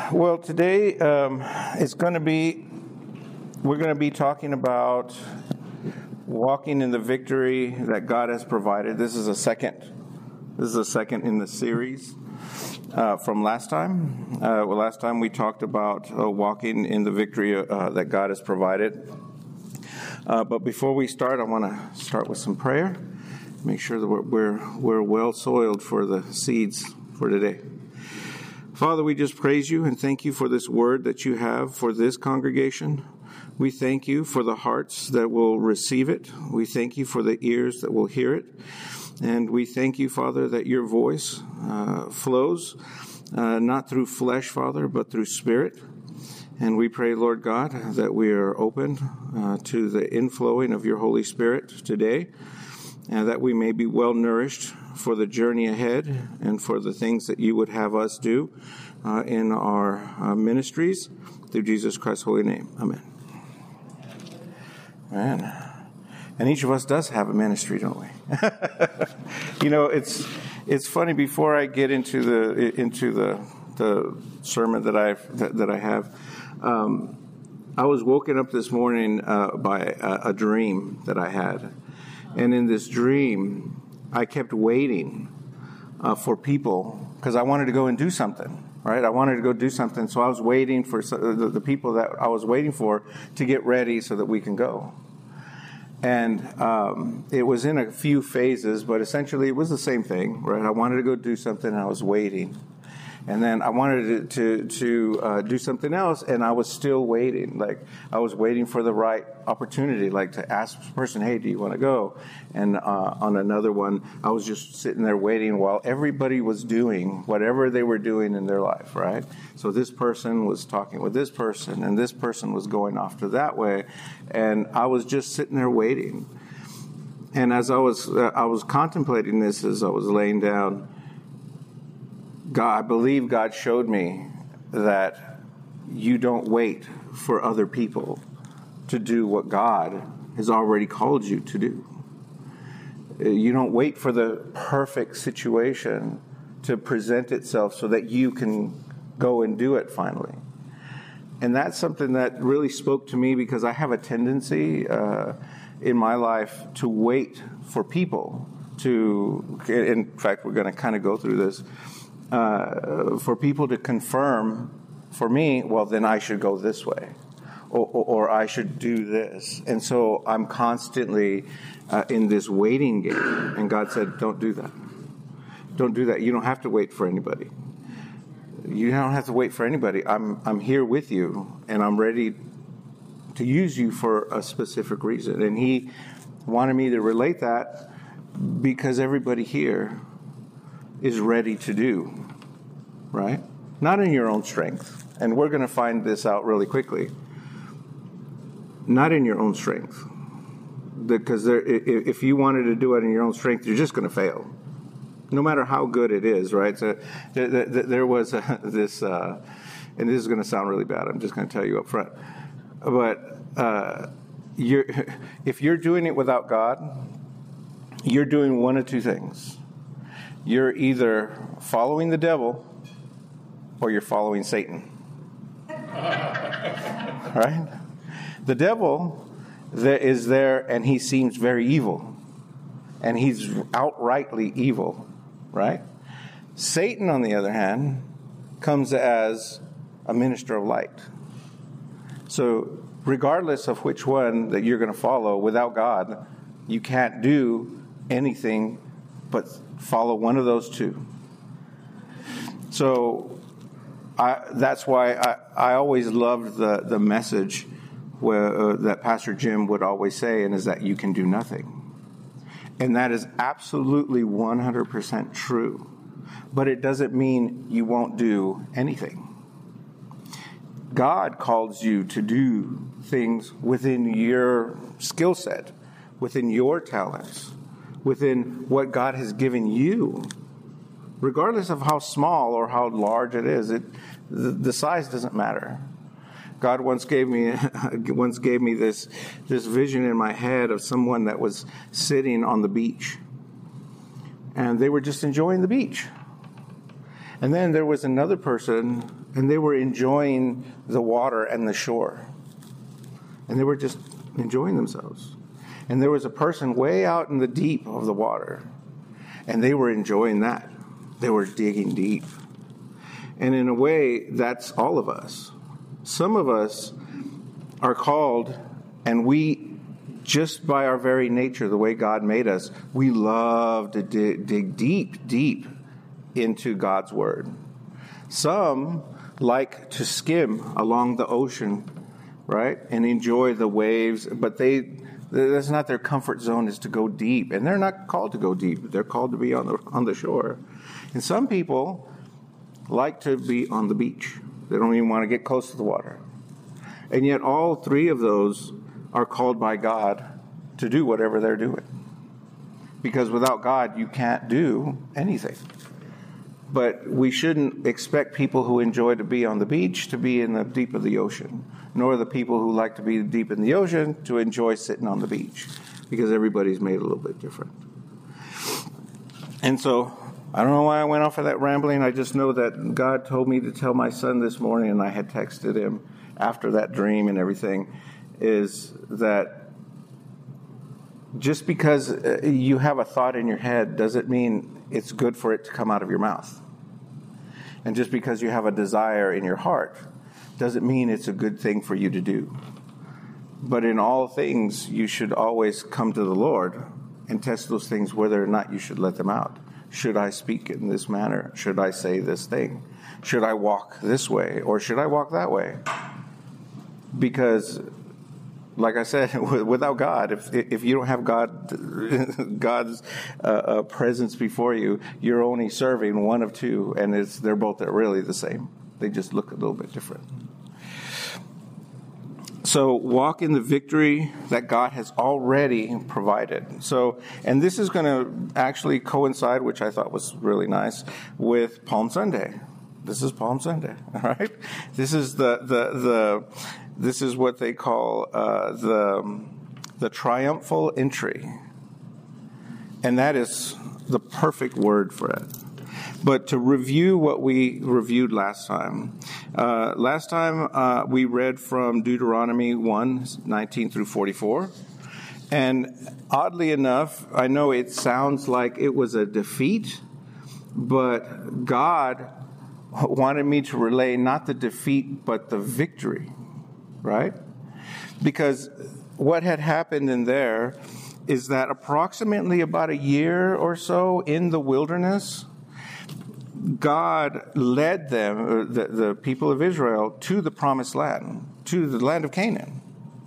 Well, today we're going to be talking about walking in the victory that God has provided. This is a second in the series from last time. Last time we talked about walking in the victory that God has provided. But before we start, I want to start with some prayer. Make sure that we're well soiled for the seeds for today. Father, we just praise you and thank you for this word that you have for this congregation. We thank you for the hearts that will receive it. We thank you for the ears that will hear it. And we thank you, Father, that your voice flows, not through flesh, Father, but through spirit. And we pray, Lord God, that we are open to the inflowing of your Holy Spirit today, and that we may be well nourished for the journey ahead and for the things that you would have us do in our ministries. Through Jesus Christ's holy name. Amen. Man. And each of us does have a ministry, don't we? You know, it's funny. Before I get into the sermon that I have, I was woken up this morning by a dream that I had, and in this dream, I kept waiting for people because I wanted to go and do something. Right, I wanted to go do something, so I was waiting for the people that I was waiting for to get ready so that we can go. And it was in a few phases, but essentially it was the same thing, right? I wanted to go do something, and I was waiting. And then I wanted to do something else, and I was still waiting. Like, I was waiting for the right opportunity, like to ask the person, hey, do you want to go? And on another one, I was just sitting there waiting while everybody was doing whatever they were doing in their life, right? So this person was talking with this person, and this person was going off to that way, and I was just sitting there waiting. And as I was contemplating this as I was laying down, I believe God showed me that you don't wait for other people to do what God has already called you to do. You don't wait for the perfect situation to present itself so that you can go and do it finally. And that's something that really spoke to me because I have a tendency in my life to wait for people to, in fact, we're going to kind of go through this, for people to confirm for me, well, then I should go this way, or I should do this. And so I'm constantly in this waiting game. And God said, don't do that. Don't do that. You don't have to wait for anybody. You don't have to wait for anybody. I'm here with you, and I'm ready to use you for a specific reason. And he wanted me to relate that because everybody here is ready to do, right? Not in your own strength. And we're going to find this out really quickly. Not in your own strength. Because if you wanted to do it in your own strength, you're just going to fail. No matter how good it is, right? So there was this, and this is going to sound really bad. I'm just going to tell you up front. But if you're doing it without God, you're doing one of two things. You're either following the devil or you're following Satan. Right? The devil is there, and he seems very evil. And he's outrightly evil. Right? Satan, on the other hand, comes as a minister of light. So regardless of which one that you're going to follow, without God, you can't do anything but follow one of those two. So that's why I always loved the message that Pastor Jim would always say, and is that you can do nothing. And that is absolutely 100% true. But it doesn't mean you won't do anything. God calls you to do things within your skill set, within your talents, within what God has given you, regardless of how small or how large it is. The size doesn't matter. God once gave me this vision in my head of someone that was sitting on the beach, and they were just enjoying the beach. And then there was another person, and they were enjoying the water and the shore. And they were just enjoying themselves. And there was a person way out in the deep of the water, and they were enjoying that. They were digging deep. And in a way, that's all of us. Some of us are called, and we, just by our very nature, the way God made us, we love to dig deep, deep into God's Word. Some like to skim along the ocean, right, and enjoy the waves, but that's not their comfort zone, is to go deep. And they're not called to go deep. They're called to be on the shore. And some people like to be on the beach. They don't even want to get close to the water. And yet all three of those are called by God to do whatever they're doing. Because without God, you can't do anything. But we shouldn't expect people who enjoy to be on the beach to be in the deep of the ocean, nor the people who like to be deep in the ocean to enjoy sitting on the beach, because everybody's made a little bit different. And so, I don't know why I went off of that rambling. I just know that God told me to tell my son this morning, and I had texted him after that dream and everything, is that just because you have a thought in your head doesn't mean it's good for it to come out of your mouth. And just because you have a desire in your heart doesn't mean it's a good thing for you to do. But in all things, you should always come to the Lord and test those things whether or not you should let them out. Should I speak in this manner? Should I say this thing? Should I walk this way? Or should I walk that way? Because, like I said, without God, if you don't have God's presence before you, you're only serving one of two, and they're both really the same. They just look a little bit different. So walk in the victory that God has already provided. So, and this is going to actually coincide, which I thought was really nice, with Palm Sunday. This is Palm Sunday, all right? This is this is what they call the triumphal entry, and that is the perfect word for it. But to review what we reviewed last time, we read from Deuteronomy 1:19 through 44. And oddly enough, I know it sounds like it was a defeat, but God wanted me to relay not the defeat, but the victory, right? Because what had happened in there is that approximately about a year or so in the wilderness, God led them, the people of Israel, to the promised land, to the land of Canaan.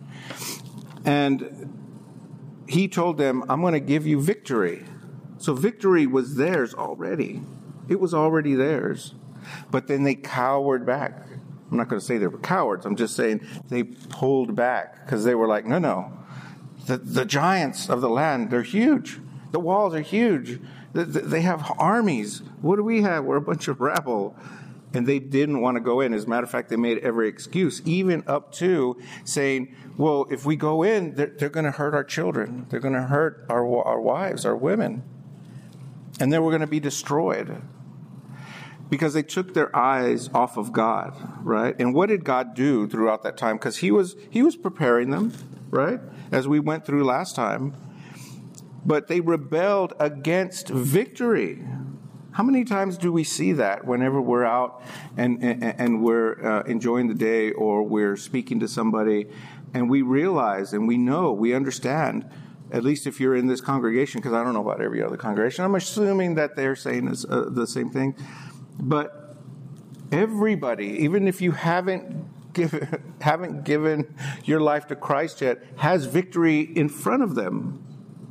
And he told them, I'm going to give you victory. So victory was theirs already. It was already theirs. But then they cowered back. I'm not going to say they were cowards. I'm just saying they pulled back because they were like, no. The giants of the land, they're huge. The walls are huge. They have armies. What do we have? We're a bunch of rabble. And they didn't want to go in. As a matter of fact, they made every excuse, even up to saying, well, if we go in, they're going to hurt our children. They're going to hurt our wives, our women. And then we're going to be destroyed. Because they took their eyes off of God, right? And what did God do throughout that time? Because he was preparing them, right? As we went through last time. But they rebelled against victory. How many times do we see that whenever we're out and we're enjoying the day, or we're speaking to somebody, and we realize and we know, we understand, at least if you're in this congregation, because I don't know about every other congregation, I'm assuming that they're saying the same thing. But everybody, even if you haven't given your life to Christ yet, has victory in front of them.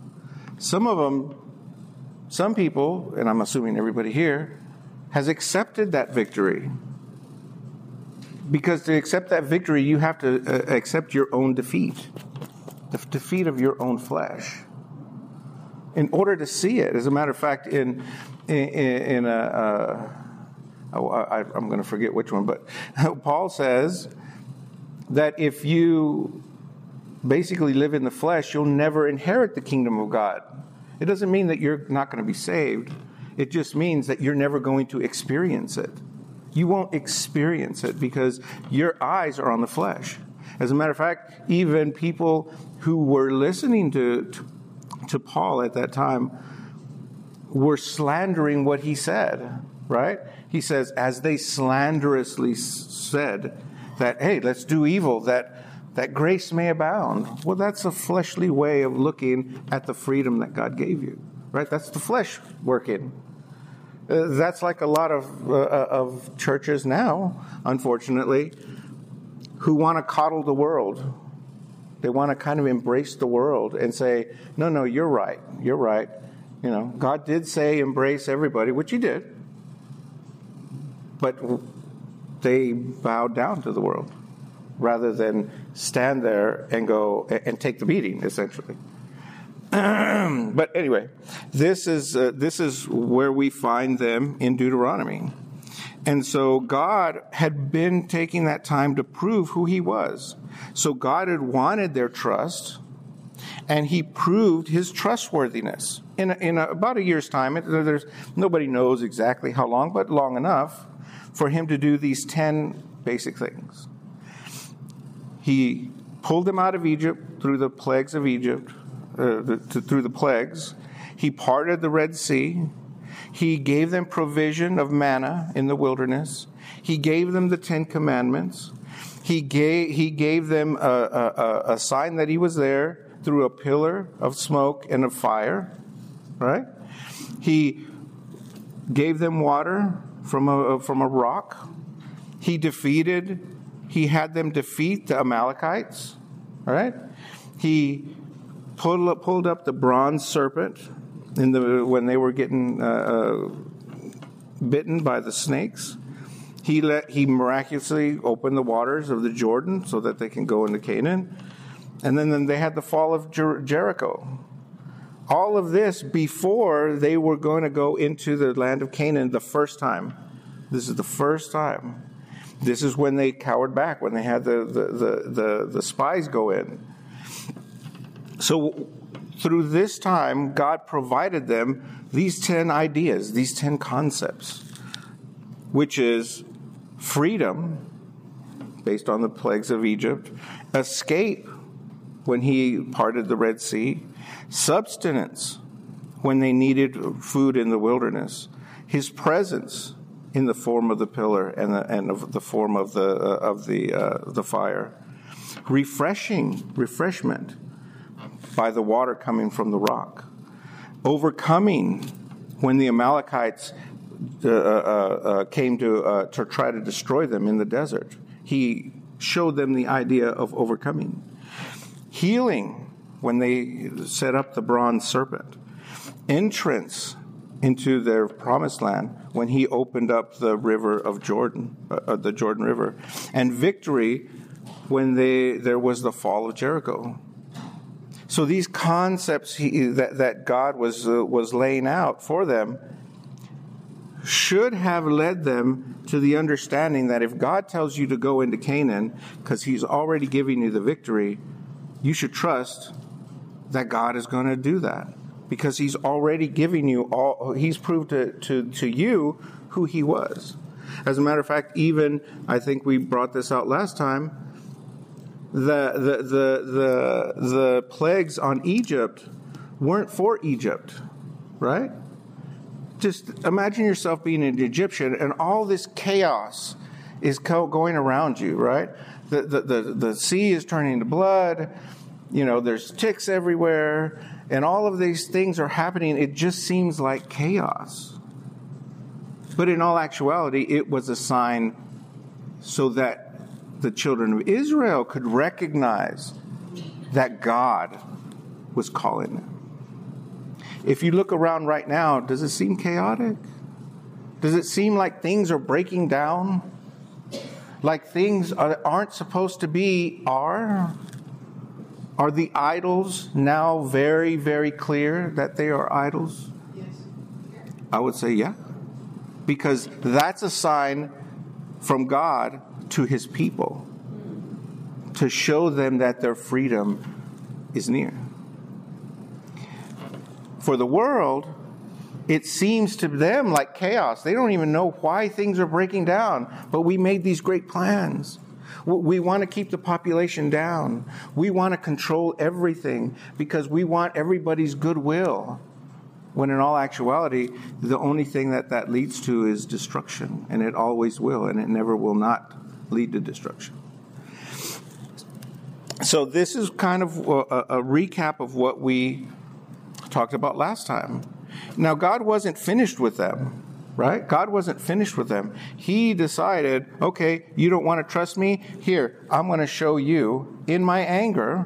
Some people, and I'm assuming everybody here, has accepted that victory. Because to accept that victory, you have to accept your own defeat, the defeat of your own flesh, in order to see it. As a matter of fact, I'm going to forget which one, but Paul says that if you basically live in the flesh, you'll never inherit the kingdom of God. It doesn't mean that you're not going to be saved. It just means that you're never going to experience it. You won't experience it because your eyes are on the flesh. As a matter of fact, even people who were listening to Paul at that time were slandering what he said, right? He says, as they slanderously said that, hey, let's do evil, that grace may abound. Well, that's a fleshly way of looking at the freedom that God gave you, right? That's the flesh working. That's like a lot of churches now, unfortunately, who want to coddle the world. They want to kind of embrace the world and say, no, you're right. You're right. You know, God did say embrace everybody, which he did. But they bowed down to the world rather than stand there and go and take the beating, essentially. But anyway, this is where we find them in Deuteronomy. And so God had been taking that time to prove who he was. So God had wanted their trust, and he proved his trustworthiness. In about a year's time, nobody knows exactly how long, but long enough for him to do these 10 basic things. He pulled them out of Egypt through the plagues of Egypt, through the plagues. He parted the Red Sea. He gave them provision of manna in the wilderness. He gave them the 10 commandments. He gave them a sign that he was there through a pillar of smoke and of fire, right? He gave them water from a rock. He had them defeat the Amalekites, right? He pulled up the bronze serpent when they were getting bitten by the snakes. He miraculously opened the waters of the Jordan so that they can go into Canaan. And then they had the fall of Jericho. All of this before they were going to go into the land of Canaan the first time. This is the first time. This is when they cowered back, when they had the spies go in. So through this time, God provided them these 10 ideas, these 10 concepts, which is freedom, based on the plagues of Egypt, escape, when he parted the Red Sea, subsistence, when they needed food in the wilderness, his presence in the form of the pillar and of the form of the fire, refreshment by the water coming from the rock, overcoming when the Amalekites came to try to destroy them in the desert. He showed them the idea of overcoming. Healing when they set up the bronze serpent. Entrance into their promised land when he opened up the river of Jordan, the Jordan River. And victory when there was the fall of Jericho. So these concepts that God was laying out for them should have led them to the understanding that if God tells you to go into Canaan because he's already giving you the victory, you should trust that God is going to do that because he's already giving you he's proved to you who he was. As a matter of fact, even, I think we brought this out last time, the plagues on Egypt weren't for Egypt, right? Just imagine yourself being an Egyptian and all this chaos is going around you, right? The sea is turning to blood. You know, there's ticks everywhere, and all of these things are happening. It just seems like chaos. But in all actuality, it was a sign so that the children of Israel could recognize that God was calling them. If you look around right now, does it seem chaotic? Does it seem like things are breaking down? Like things aren't supposed to be are? Are the idols now very, very clear that they are idols? Yes. I would say yeah. Because that's a sign from God to his people to show them that their freedom is near. For the world, It seems to them like chaos. They don't even know why things are breaking down. But we made these great plans. We want to keep the population down. We want to control everything because we want everybody's goodwill. When in all actuality, the only thing that leads to is destruction. And it always will, and it never will not lead to destruction. So this is kind of a recap of what we talked about last time. Now, God wasn't finished with them, right? God wasn't finished with them. He decided, okay, you don't want to trust me? Here, I'm going to show you in my anger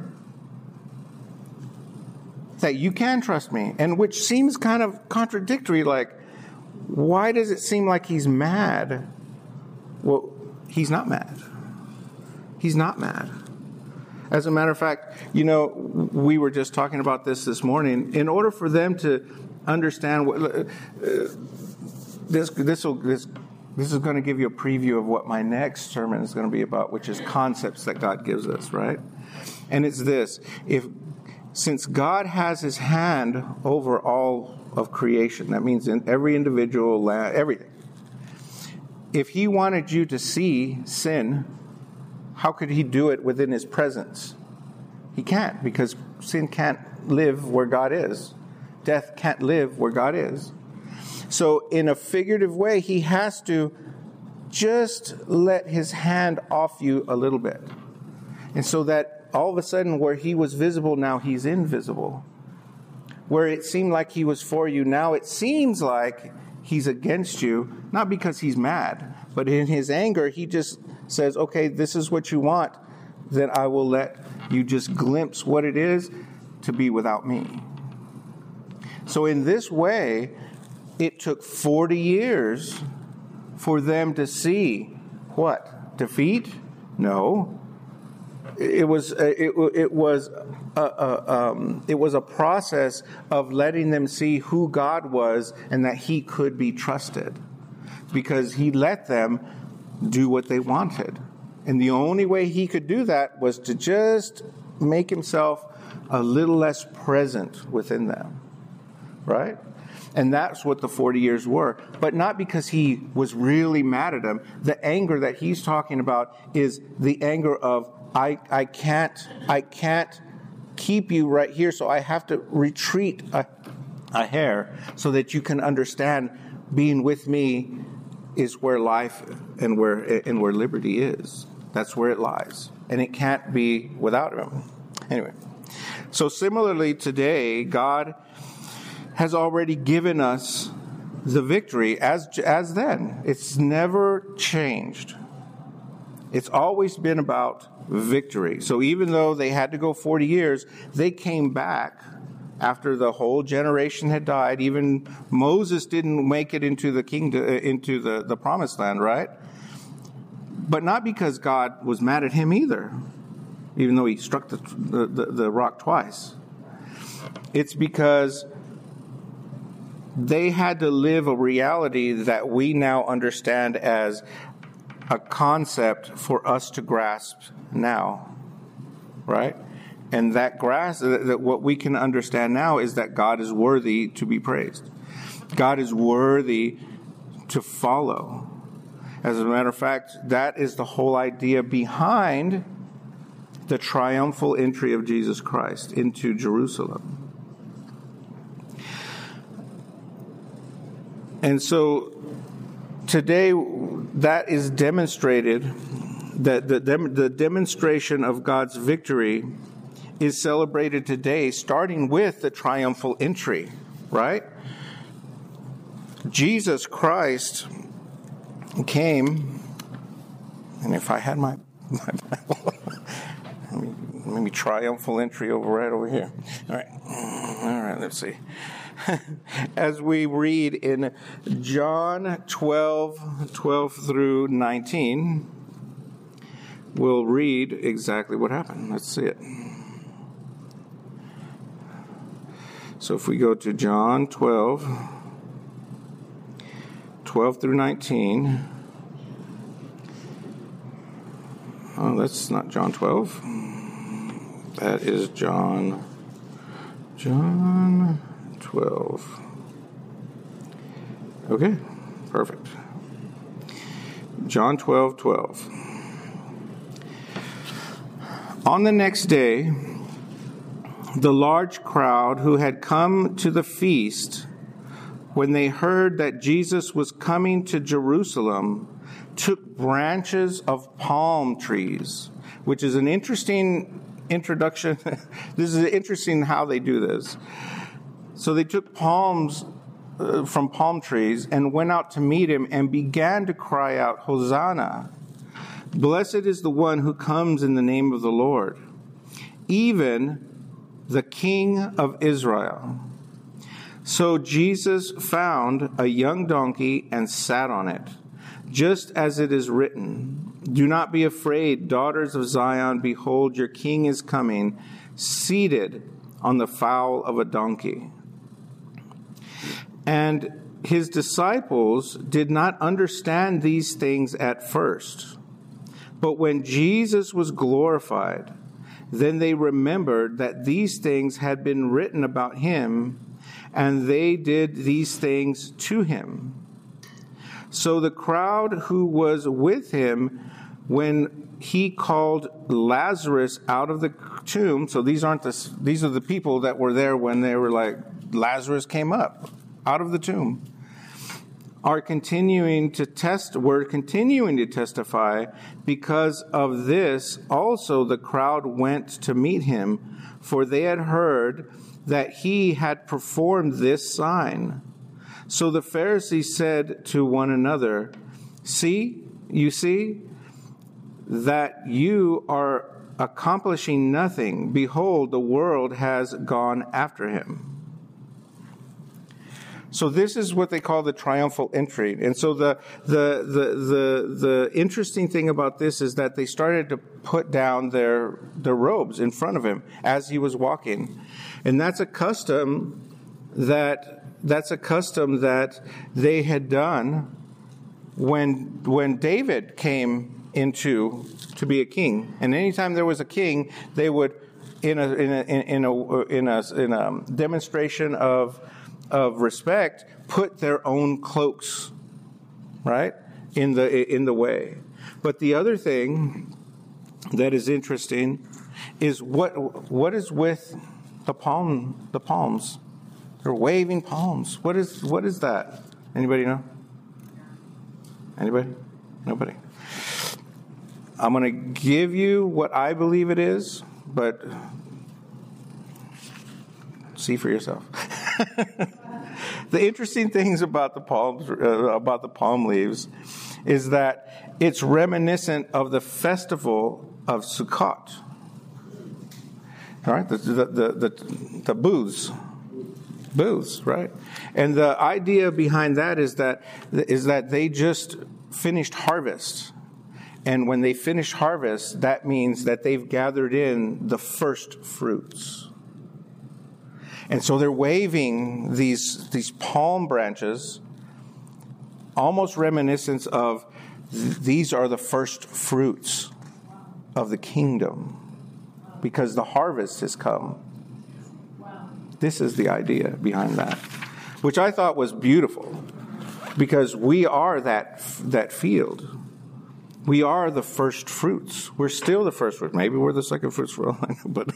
that you can trust me. And which seems kind of contradictory, like, why does it seem like he's mad? Well, he's not mad. He's not mad. As a matter of fact, we were just talking about this morning. In order for them to understand what this is going to give you a preview of what my next sermon is going to be about, which is concepts that God gives us, right? And it's this: since God has His hand over all of creation, that means in every individual land, everything. If He wanted you to see sin, how could He do it within His presence? He can't, because sin can't live where God is. Death can't live where God is. So in a figurative way, He has to just let His hand off you a little bit. And so that all of a sudden where He was visible, now He's invisible. Where it seemed like He was for you, now it seems like He's against you, not because He's mad, but in His anger, He just says, okay, this is what you want, then I will let you just glimpse what it is to be without me. So in this way, it took 40 years for them to see what? Defeat? No. It was a process of letting them see who God was and that He could be trusted, because He let them do what they wanted. And the only way He could do that was to just make Himself a little less present within them. Right? And that's what the 40 years were. But not because He was really mad at them. The anger that He's talking about is the anger of, I can't keep you right here, so I have to retreat a hair so that you can understand being with me is where life and where liberty is. That's where it lies. And it can't be without Him. Anyway, so similarly today, God has already given us the victory as then. It's never changed. It's always been about victory. So even though they had to go 40 years, they came back after the whole generation had died. Even Moses didn't make it into the kingdom, into the promised land, right? But not because God was mad at him either, even though He struck the rock twice. It's because they had to live a reality that we now understand as a concept for us to grasp now, right? And that what we can understand now is that God is worthy to be praised. God is worthy to follow. As a matter of fact, that is the whole idea behind the triumphal entry of Jesus Christ into Jerusalem. And so today, that is demonstrated, that the demonstration of God's victory is celebrated today, starting with the triumphal entry, right? Jesus Christ came, and if I had my Bible, maybe triumphal entry right over here. All right, let's see. As we read in John 12 through 19, we'll read exactly what happened. Let's see it. So if we go to John 12 through 19. Oh, that's not John 12. That is John 12. Okay, perfect. John 12:12. On the next day, the large crowd who had come to the feast, when they heard that Jesus was coming to Jerusalem, took branches of palm trees, which is an interesting introduction. This is interesting how they do this. So they took palms from palm trees and went out to meet him and began to cry out, Hosanna! Blessed is the one who comes in the name of the Lord, even the King of Israel. So Jesus found a young donkey and sat on it, just as it is written, Do not be afraid, daughters of Zion, behold, your king is coming, seated on the foal of a donkey. And his disciples did not understand these things at first. But when Jesus was glorified, then they remembered that these things had been written about him, and they did these things to him. So the crowd who was with him when he called Lazarus out of the tomb, so these are the people that were there when they were like, Lazarus came up out of the tomb, were continuing to testify. Because of this, also the crowd went to meet him, for they had heard that he had performed this sign. So the Pharisees said to one another, you see that you are accomplishing nothing. Behold, the world has gone after him. So this is what they call the triumphal entry. And so the interesting thing about this is that they started to put down their robes in front of him as he was walking. And that's a custom that they had done when David came to be a king. And anytime there was a king, they would in a demonstration of respect, put their own cloaks, right, in the way. But the other thing that is interesting is what is with the palms. They're waving palms. What is that? Anybody know? Anybody? Nobody. I'm going to give you what I believe it is, but see for yourself. The interesting things about the palm leaves, is that it's reminiscent of the festival of Sukkot. All right, the booths, right? And the idea behind that is that they just finished harvest. And when they finish harvest, that means that they've gathered in the first fruits. And so they're waving these palm branches, almost reminiscent of these are the first fruits of the kingdom, because the harvest has come. This is the idea behind that, which I thought was beautiful, because we are that field. We are the first fruits. We're still the first fruits. Maybe we're the second fruits for all I know, but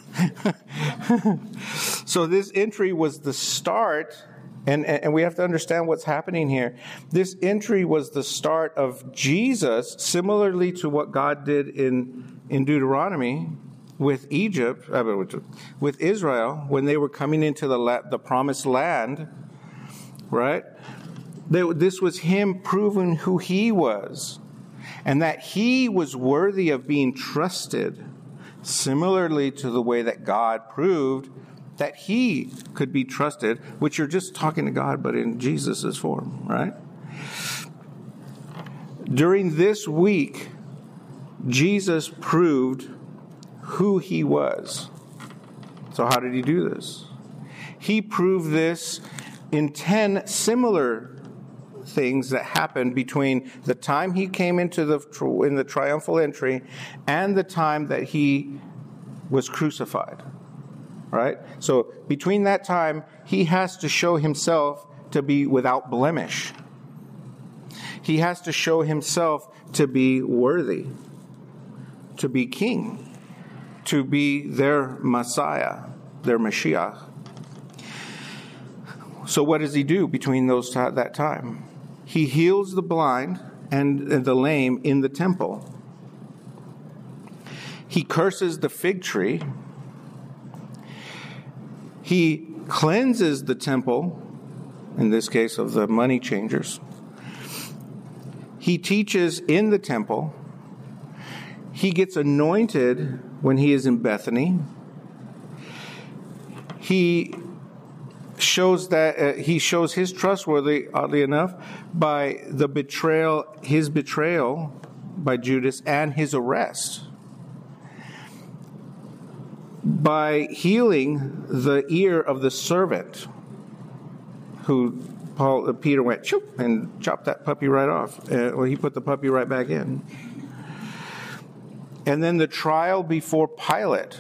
so this entry was the start, and we have to understand what's happening here. This entry was the start of Jesus, similarly to what God did in Deuteronomy with with Israel, when they were coming into the promised land, right? This was him proving who he was, and that he was worthy of being trusted, similarly to the way that God proved that he could be trusted, which you're just talking to God, but in Jesus' form, right? During this week, Jesus proved who he was. So how did he do this? He proved this in 10 similar things that happened between the time he came in the triumphal entry and the time that he was crucified. Right? So between that time, he has to show himself to be without blemish. He has to show himself to be worthy, to be king, to be their Messiah, their Mashiach. So what does he do between that time? He heals the blind and the lame in the temple. He curses the fig tree. He cleanses the temple, in this case of the money changers. He teaches in the temple. He gets anointed when he is in Bethany. He shows his trustworthy, oddly enough, by his betrayal by Judas and his arrest. By healing the ear of the servant who Peter went choop and chopped that puppy right off. He put the puppy right back in. And then the trial before Pilate.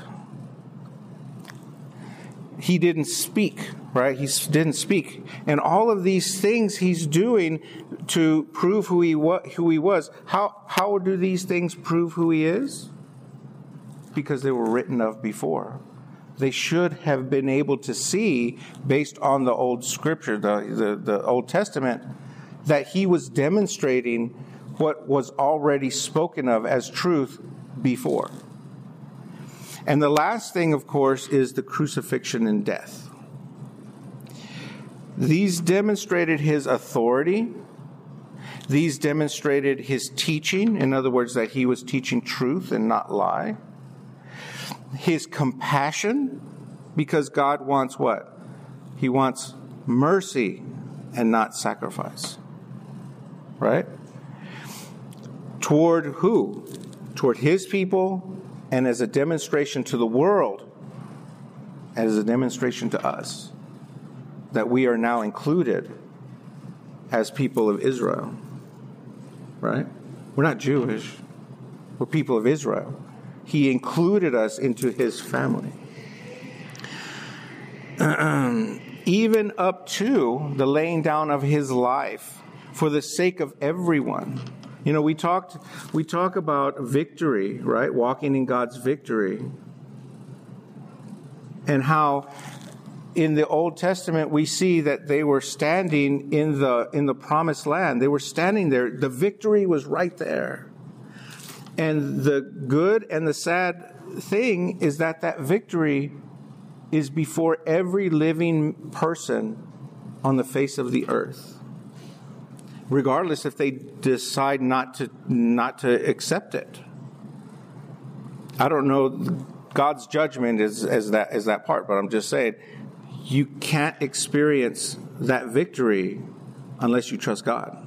He didn't speak, right? He didn't speak. And all of these things he's doing to prove who he was. How do these things prove who he is? Because they were written of before. They should have been able to see, based on the old scripture, the Old Testament, that he was demonstrating what was already spoken of as truth before. And the last thing, of course, is the crucifixion and death. These demonstrated his authority. These demonstrated his teaching. In other words, that he was teaching truth and not lie. His compassion, because God wants what? He wants mercy and not sacrifice. Right? Toward who? Toward his people, and as a demonstration to the world, as a demonstration to us, that we are now included as people of Israel. Right? We're not Jewish. We're people of Israel. He included us into his family. Even up to the laying down of his life for the sake of everyone. You know, we talk about victory, right? Walking in God's victory. And how in the Old Testament we see that they were standing in the promised land. They were standing there. The victory was right there. And the good and the sad thing is that victory is before every living person on the face of the earth, regardless if they decide not to accept it. I don't know God's judgment is that part, but I'm just saying you can't experience that victory unless you trust God.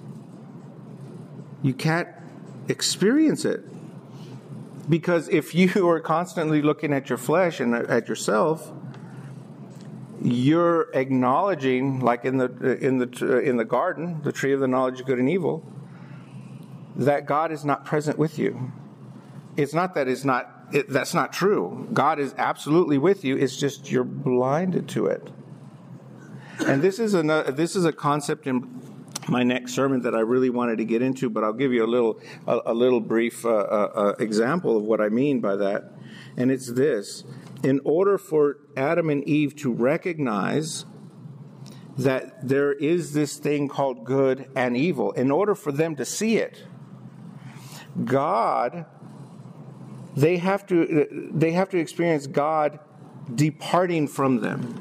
You can't experience it. Because if you are constantly looking at your flesh and at yourself, you're acknowledging, like in the garden, the tree of the knowledge of good and evil, that God is not present with you. It's not that that's not true. God is absolutely with you. It's just you're blinded to it. And this is a concept in my next sermon that I really wanted to get into, but I'll give you a little brief example of what I mean by that. And it's this. In order for Adam and Eve to recognize that there is this thing called good and evil, in order for them to see it, they have to experience God departing from them.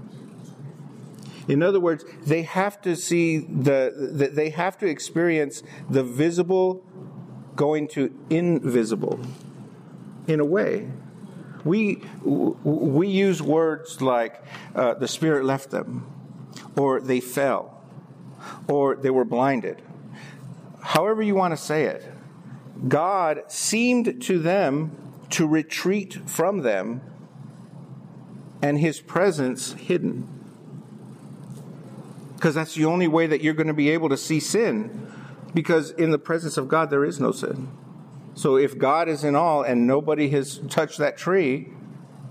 In other words, they have to see they have to experience the visible going to invisible. In a way, we use words like the Spirit left them, or they fell, or they were blinded. However you want to say it, God seemed to them to retreat from them, and His presence hidden. Because that's the only way that you're going to be able to see sin. Because in the presence of God, there is no sin. So if God is in all and nobody has touched that tree,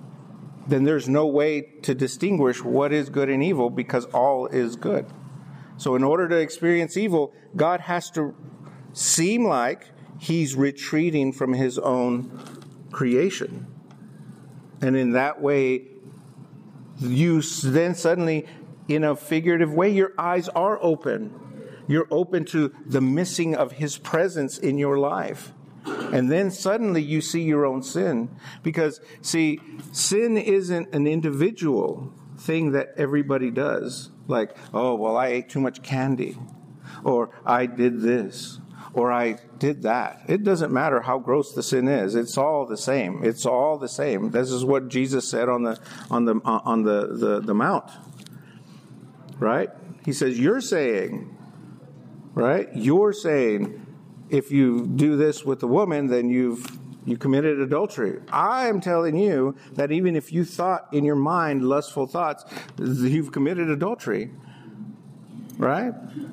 then there's no way to distinguish what is good and evil, because all is good. So in order to experience evil, God has to seem like he's retreating from his own creation. And in that way, you then suddenly, in a figurative way, your eyes are open. You're open to the missing of his presence in your life. And then suddenly you see your own sin. Because, see, sin isn't an individual thing that everybody does. Like, oh, well, I ate too much candy. Or I did this. Or I did that. It doesn't matter how gross the sin is. It's all the same. It's all the same. This is what Jesus said on the mount. Right? He says, you're saying, right? You're saying, if you do this with a woman, then you committed adultery. I am telling you that even if you thought in your mind lustful thoughts, you've committed adultery. Right?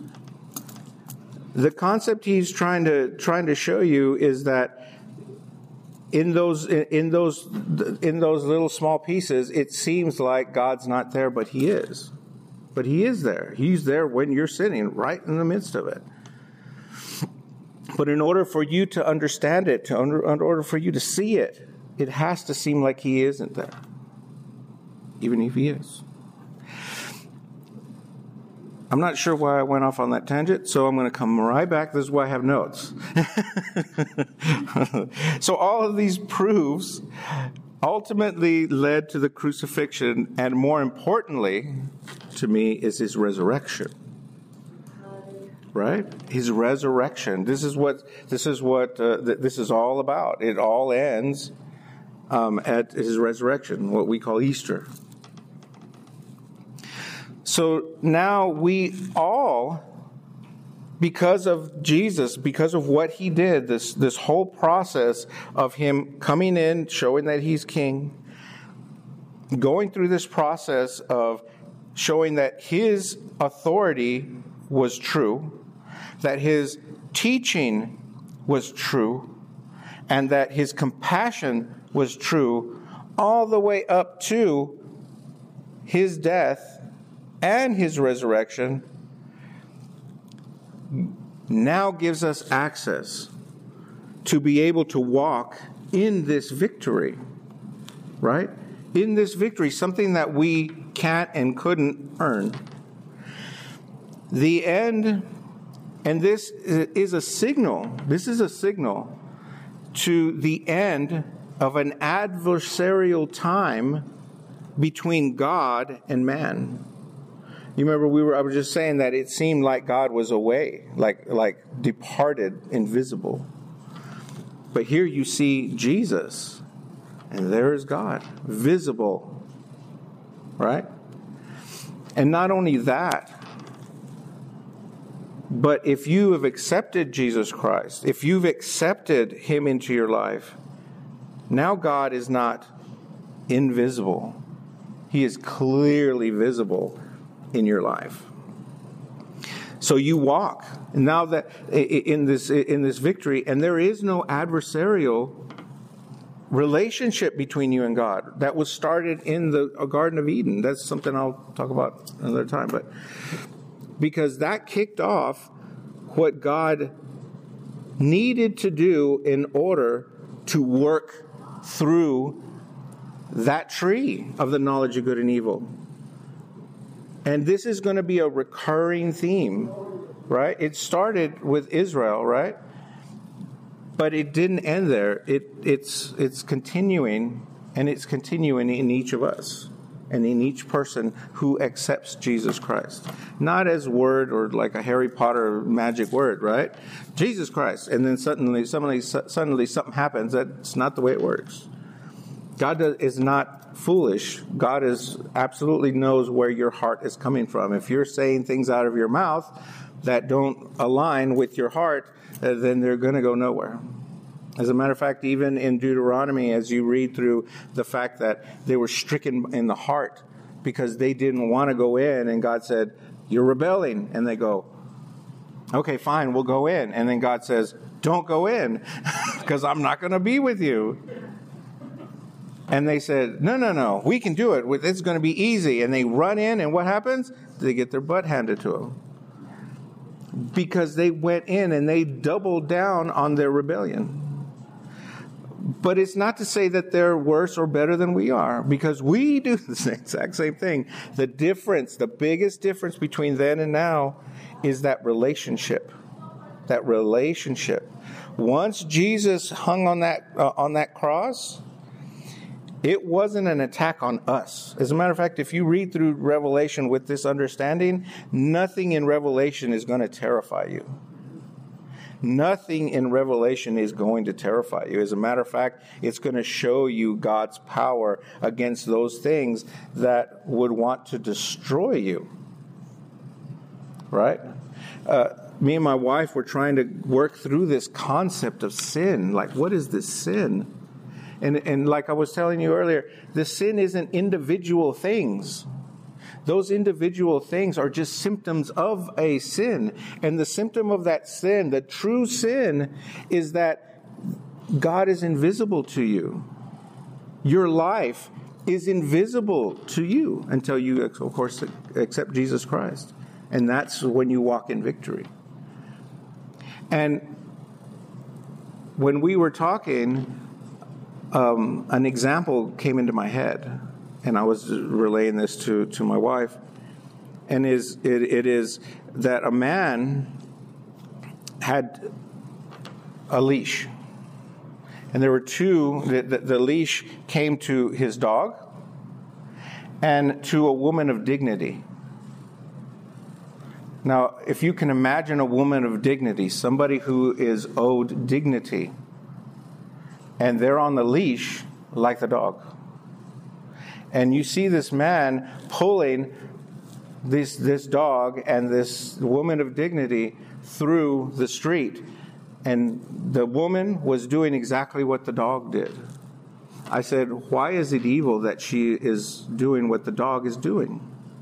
The concept he's trying to show you is that in those little small pieces, it seems like God's not there, but he is. But he is there. He's there when you're sitting right in the midst of it. But in order for you to understand it, in order for you to see it, it has to seem like he isn't there, even if he is. I'm not sure why I went off on that tangent, so I'm going to come right back. This is why I have notes. So all of these proofs ultimately led to the crucifixion, and more importantly, to me, is his resurrection. Right? His resurrection. This is what this is all about. It all ends at his resurrection, what we call Easter. So now we all, because of Jesus, because of what he did, this whole process of him coming in, showing that he's king, going through this process of showing that his authority was true, that his teaching was true, and that his compassion was true, all the way up to his death and his resurrection, now gives us access to be able to walk in this victory, right? In this victory, something that we can't and couldn't earn. The end, and this is a signal to the end of an adversarial time between God and man. You remember I was just saying that it seemed like God was away, like departed, invisible. But here you see Jesus, and there is God, visible, right? And not only that, but if you have accepted Jesus Christ, if you've accepted him into your life, now God is not invisible. He is clearly visible in your life. So you walk now that in this victory, and there is no adversarial relationship between you and God that was started in the Garden of Eden. That's something I'll talk about another time, but because that kicked off what God needed to do in order to work through that tree of the knowledge of good and evil. And this is going to be a recurring theme, right? It started with Israel, right? But it didn't end there. It's continuing, and it's continuing in each of us and in each person who accepts Jesus Christ. Not as word or like a Harry Potter magic word, right? Jesus Christ. And then suddenly something happens. That's not the way it works. God is not foolish. God absolutely knows where your heart is coming from. If you're saying things out of your mouth that don't align with your heart, then they're going to go nowhere. As a matter of fact, even in Deuteronomy, as you read through the fact that they were stricken in the heart because they didn't want to go in, and God said, "You're rebelling," and they go, "Okay, fine, we'll go in." And then God says, "Don't go in because I'm not going to be with you." And they said, no, we can do it. It's going to be easy. And they run in, and what happens? They get their butt handed to them. because they went in and they doubled down on their rebellion. But it's not to say that they're worse or better than we are, because we do the exact same thing. The difference, the biggest difference between then and now is that relationship. That relationship. Once Jesus hung on that cross, it wasn't an attack on us. As a matter of fact, if you read through Revelation with this understanding, nothing in Revelation is going to terrify you. Nothing in Revelation is going to terrify you. As a matter of fact, it's going to show you God's power against those things that would want to destroy you. Right? Me and my wife were trying to work through this concept of sin. Like, what is this sin? And like I was telling you earlier, the sin isn't individual things. Those individual things are just symptoms of a sin. And the symptom of that sin, the true sin, is that God is invisible to you. Your life is invisible to you until you, of course, accept Jesus Christ. And that's when you walk in victory. And when we were talking, an example came into my head. And I was relaying this to my wife. And it is that a man had a leash. And there were two, the leash came to his dog and to a woman of dignity. Now, if you can imagine a woman of dignity, somebody who is owed dignity, and they're on the leash like the dog. And you see this man pulling this dog and this woman of dignity through the street. And the woman was doing exactly what the dog did. I said, why is it evil that she is doing what the dog is doing?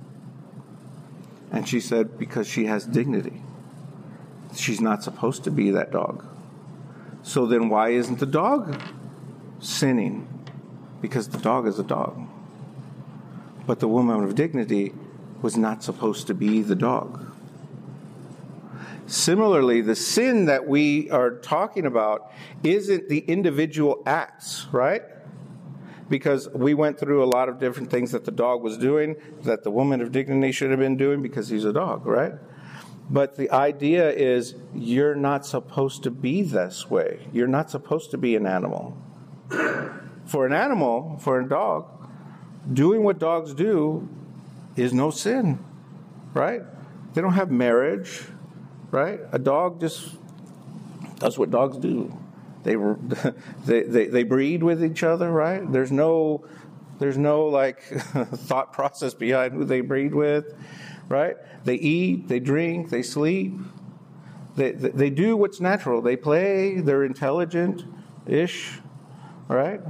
And she said, because she has dignity. She's not supposed to be that dog. So then why isn't the dog sinning? Because the dog is a dog. But the woman of dignity was not supposed to be the dog. Similarly, the sin that we are talking about isn't the individual acts, right? Because we went through a lot of different things that the dog was doing, that the woman of dignity should have been doing because he's a dog, right? But the idea is you're not supposed to be this way. You're not supposed to be an animal. For an animal, for a dog, doing what dogs do is no sin, right? They don't have marriage, right? A dog just does what dogs do. They breed with each other, right? There's no like thought process behind who they breed with, right? They eat, they drink, they sleep. They do what's natural. They play. They're intelligent-ish, right?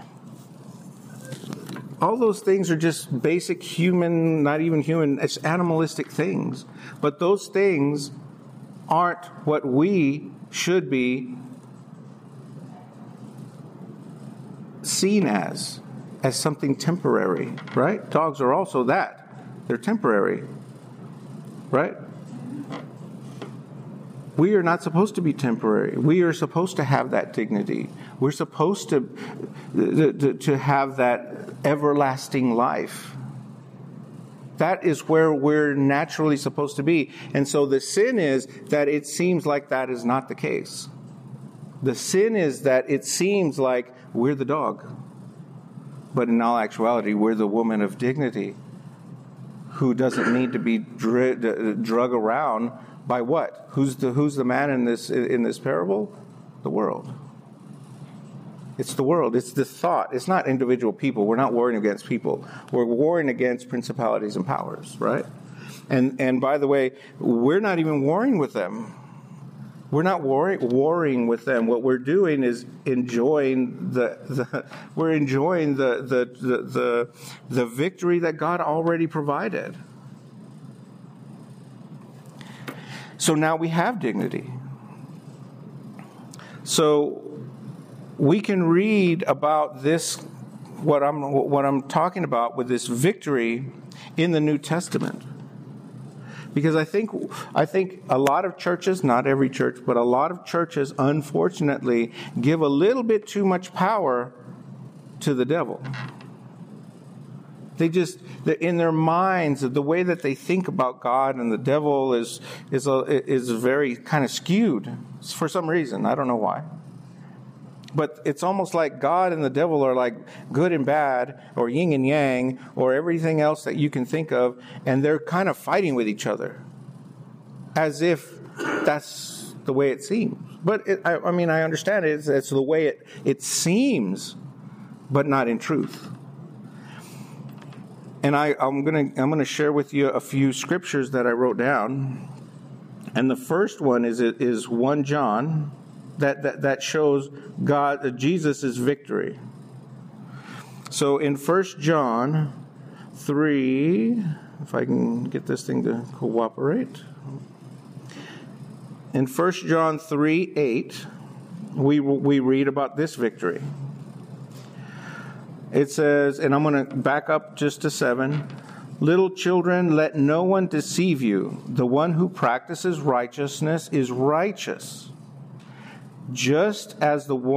All those things are just basic human, not even human, it's animalistic things. But those things aren't what we should be seen as something temporary, right? Dogs are also that. They're temporary, right? We are not supposed to be temporary. We are supposed to have that dignity. We're supposed to have that everlasting life. That is where we're naturally supposed to be. And so the sin is that it seems like that is not the case. The sin is that it seems like we're the dog. But in all actuality, we're the woman of dignity who doesn't need to be drug around by what? Who's the man in this parable? The world. It's the world. It's the thought. It's not individual people. We're not warring against people. We're warring against principalities and powers, right? And by the way, we're not even warring with them. We're not warring with them. What we're doing is enjoying the victory that God already provided. So now we have dignity. So we can read about this, what I'm talking about with this victory in the New Testament. Because I think a lot of churches, not every church, but a lot of churches, unfortunately, give a little bit too much power to the devil. In their minds, the way that they think about God and the devil is very kind of skewed for some reason. I don't know why. But it's almost like God and the devil are like good and bad, or yin and yang, or everything else that you can think of, and they're kind of fighting with each other, as if that's the way it seems. But I understand it. It's the way it seems, but not in truth. And I'm gonna share with you a few scriptures that I wrote down, and the first one is 1 John. That shows Jesus' victory. So in 1 John 3, if I can get this thing to cooperate. In 1 John 3:8, we read about this victory. It says, and I'm going to back up just to 7. Little children, let no one deceive you. The one who practices righteousness is righteous, just as that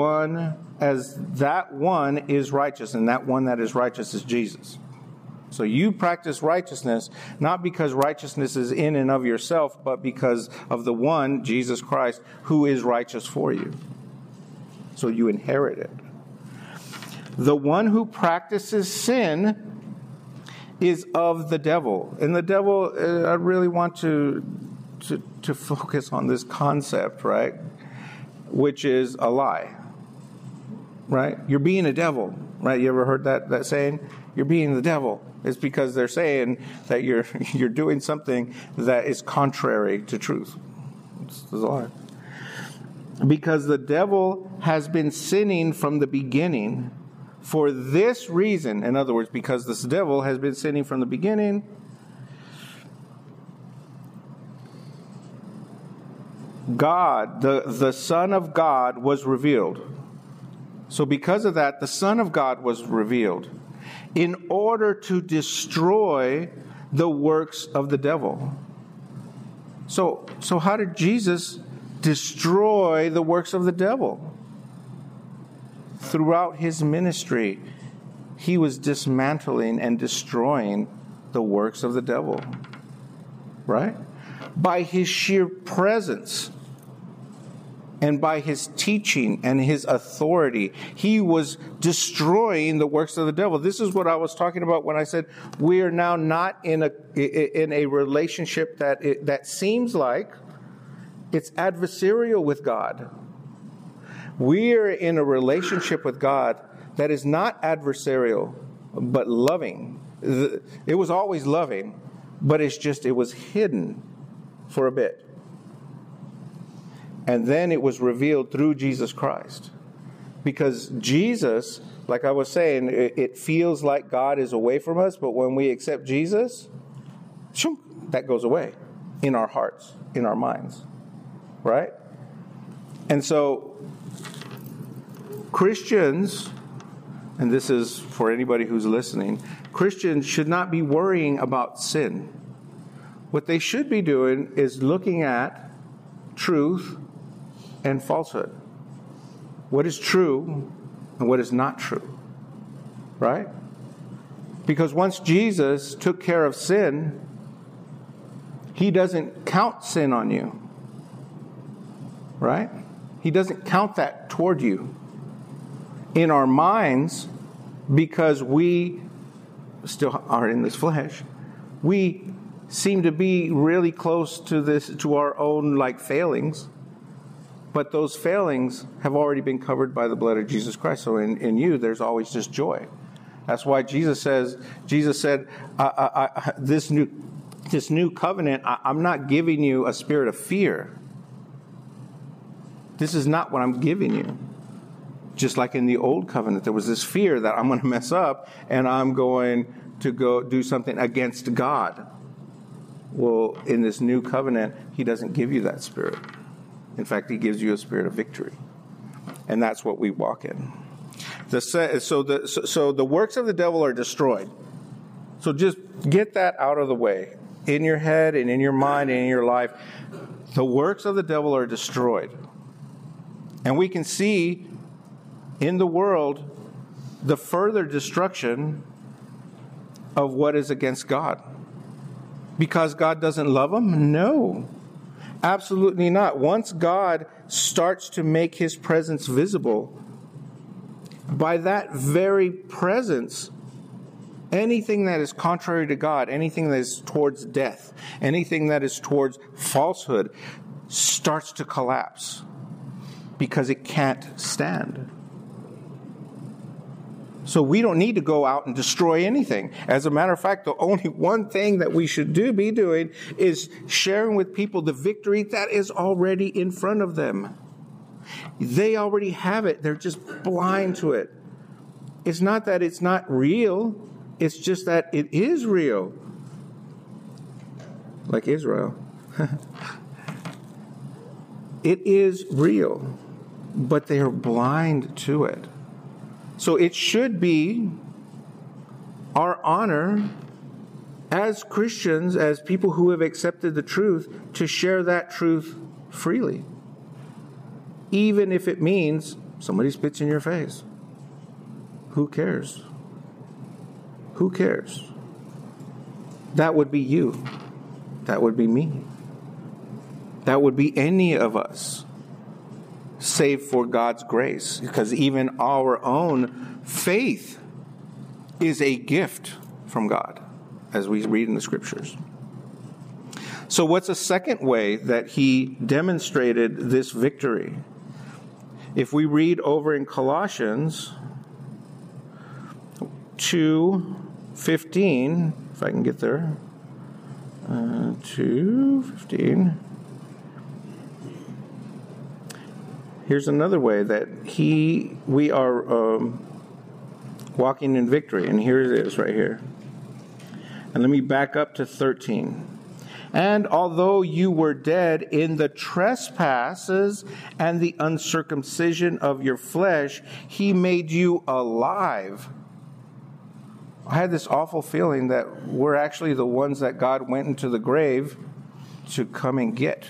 one is righteous, and that one that is righteous is Jesus. So you practice righteousness, not because righteousness is in and of yourself, but because of the one, Jesus Christ, who is righteous for you. So you inherit it. The one who practices sin is of the devil. And the devil, I really want to focus on this concept, right? Which is a lie, right? You're being a devil, right? You ever heard that saying? You're being the devil. It's because they're saying that you're doing something that is contrary to truth. It's a lie. Because the devil has been sinning from the beginning. For this reason, in other words, because this devil has been sinning from the beginning, God, the Son of God, was revealed. So because of that, the Son of God was revealed in order to destroy the works of the devil. So how did Jesus destroy the works of the devil? Throughout his ministry, he was dismantling and destroying the works of the devil. Right? By his sheer presence and by his teaching and his authority, he was destroying the works of the devil. This is what I was talking about when I said we are now not in a relationship that seems like it's adversarial with God. We are in a relationship with God that is not adversarial, but loving. It was always loving, but it was hidden for a bit. And then it was revealed through Jesus Christ. Because Jesus, like I was saying, it feels like God is away from us, but when we accept Jesus, that goes away in our hearts, in our minds. Right? And so, Christians, and this is for anybody who's listening, Christians should not be worrying about sin. What they should be doing is looking at truth and falsehood. What is true and what is not true. Right? Because once Jesus took care of sin, he doesn't count sin on you. Right? He doesn't count that toward you. In our minds, because we still are in this flesh, we seem to be really close to our own failings, but those failings have already been covered by the blood of Jesus Christ. So in you, there's always just joy. That's why Jesus said, this new covenant, I'm not giving you a spirit of fear. This is not what I'm giving you. Just like in the old covenant, there was this fear that I'm going to mess up and I'm going to go do something against God. Well, in this new covenant, he doesn't give you that spirit. In fact, he gives you a spirit of victory. And that's what we walk in. So the works of the devil are destroyed. So just get that out of the way. in your head and in your mind and in your life, the works of the devil are destroyed. And we can see in the world the further destruction of what is against God. Because God doesn't love them? No, absolutely not. Once God starts to make his presence visible, by that very presence, anything that is contrary to God, anything that is towards death, anything that is towards falsehood, starts to collapse because it can't stand. So we don't need to go out and destroy anything. As a matter of fact, the only one thing that we should be doing is sharing with people the victory that is already in front of them. They already have it. They're just blind to it. It's not that it's not real. It's just that it is real. Like Israel. It is real, but they are blind to it. So it should be our honor as Christians, as people who have accepted the truth, to share that truth freely. Even if it means somebody spits in your face. Who cares? Who cares? That would be you. That would be me. That would be any of us, save for God's grace, because even our own faith is a gift from God, as we read in the Scriptures. So what's a second way that he demonstrated this victory? If we read over in Colossians 2:15, if I can get there, 2:15. Here's another way that we are walking in victory, and here it is right here. And let me back up to 13. And although you were dead in the trespasses and the uncircumcision of your flesh, he made you alive. I had this awful feeling that we're actually the ones that God went into the grave to come and get.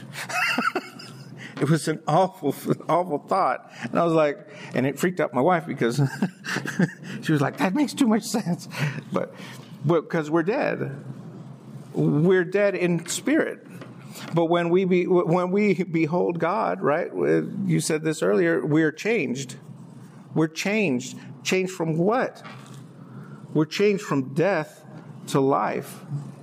It was an awful thought. And I was like, and it freaked out my wife because she was like, that makes too much sense. But because we're dead. We're dead in spirit. But when we behold God, right? You said this earlier, we're changed. We're changed. Changed from what? We're changed from death to life.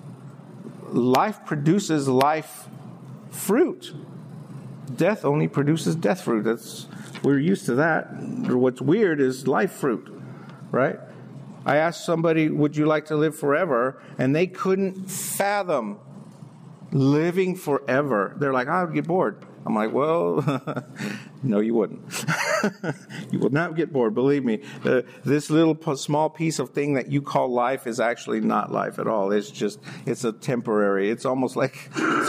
Life produces life fruit. Death only produces death fruit. We're used to that. What's weird is life fruit, right? I asked somebody, would you like to live forever? And they couldn't fathom living forever. They're like, I would get bored. I'm like, well, no, you wouldn't. You will not get bored. Believe me, this little small piece of thing that you call life is actually not life at all. It's a temporary. It's almost like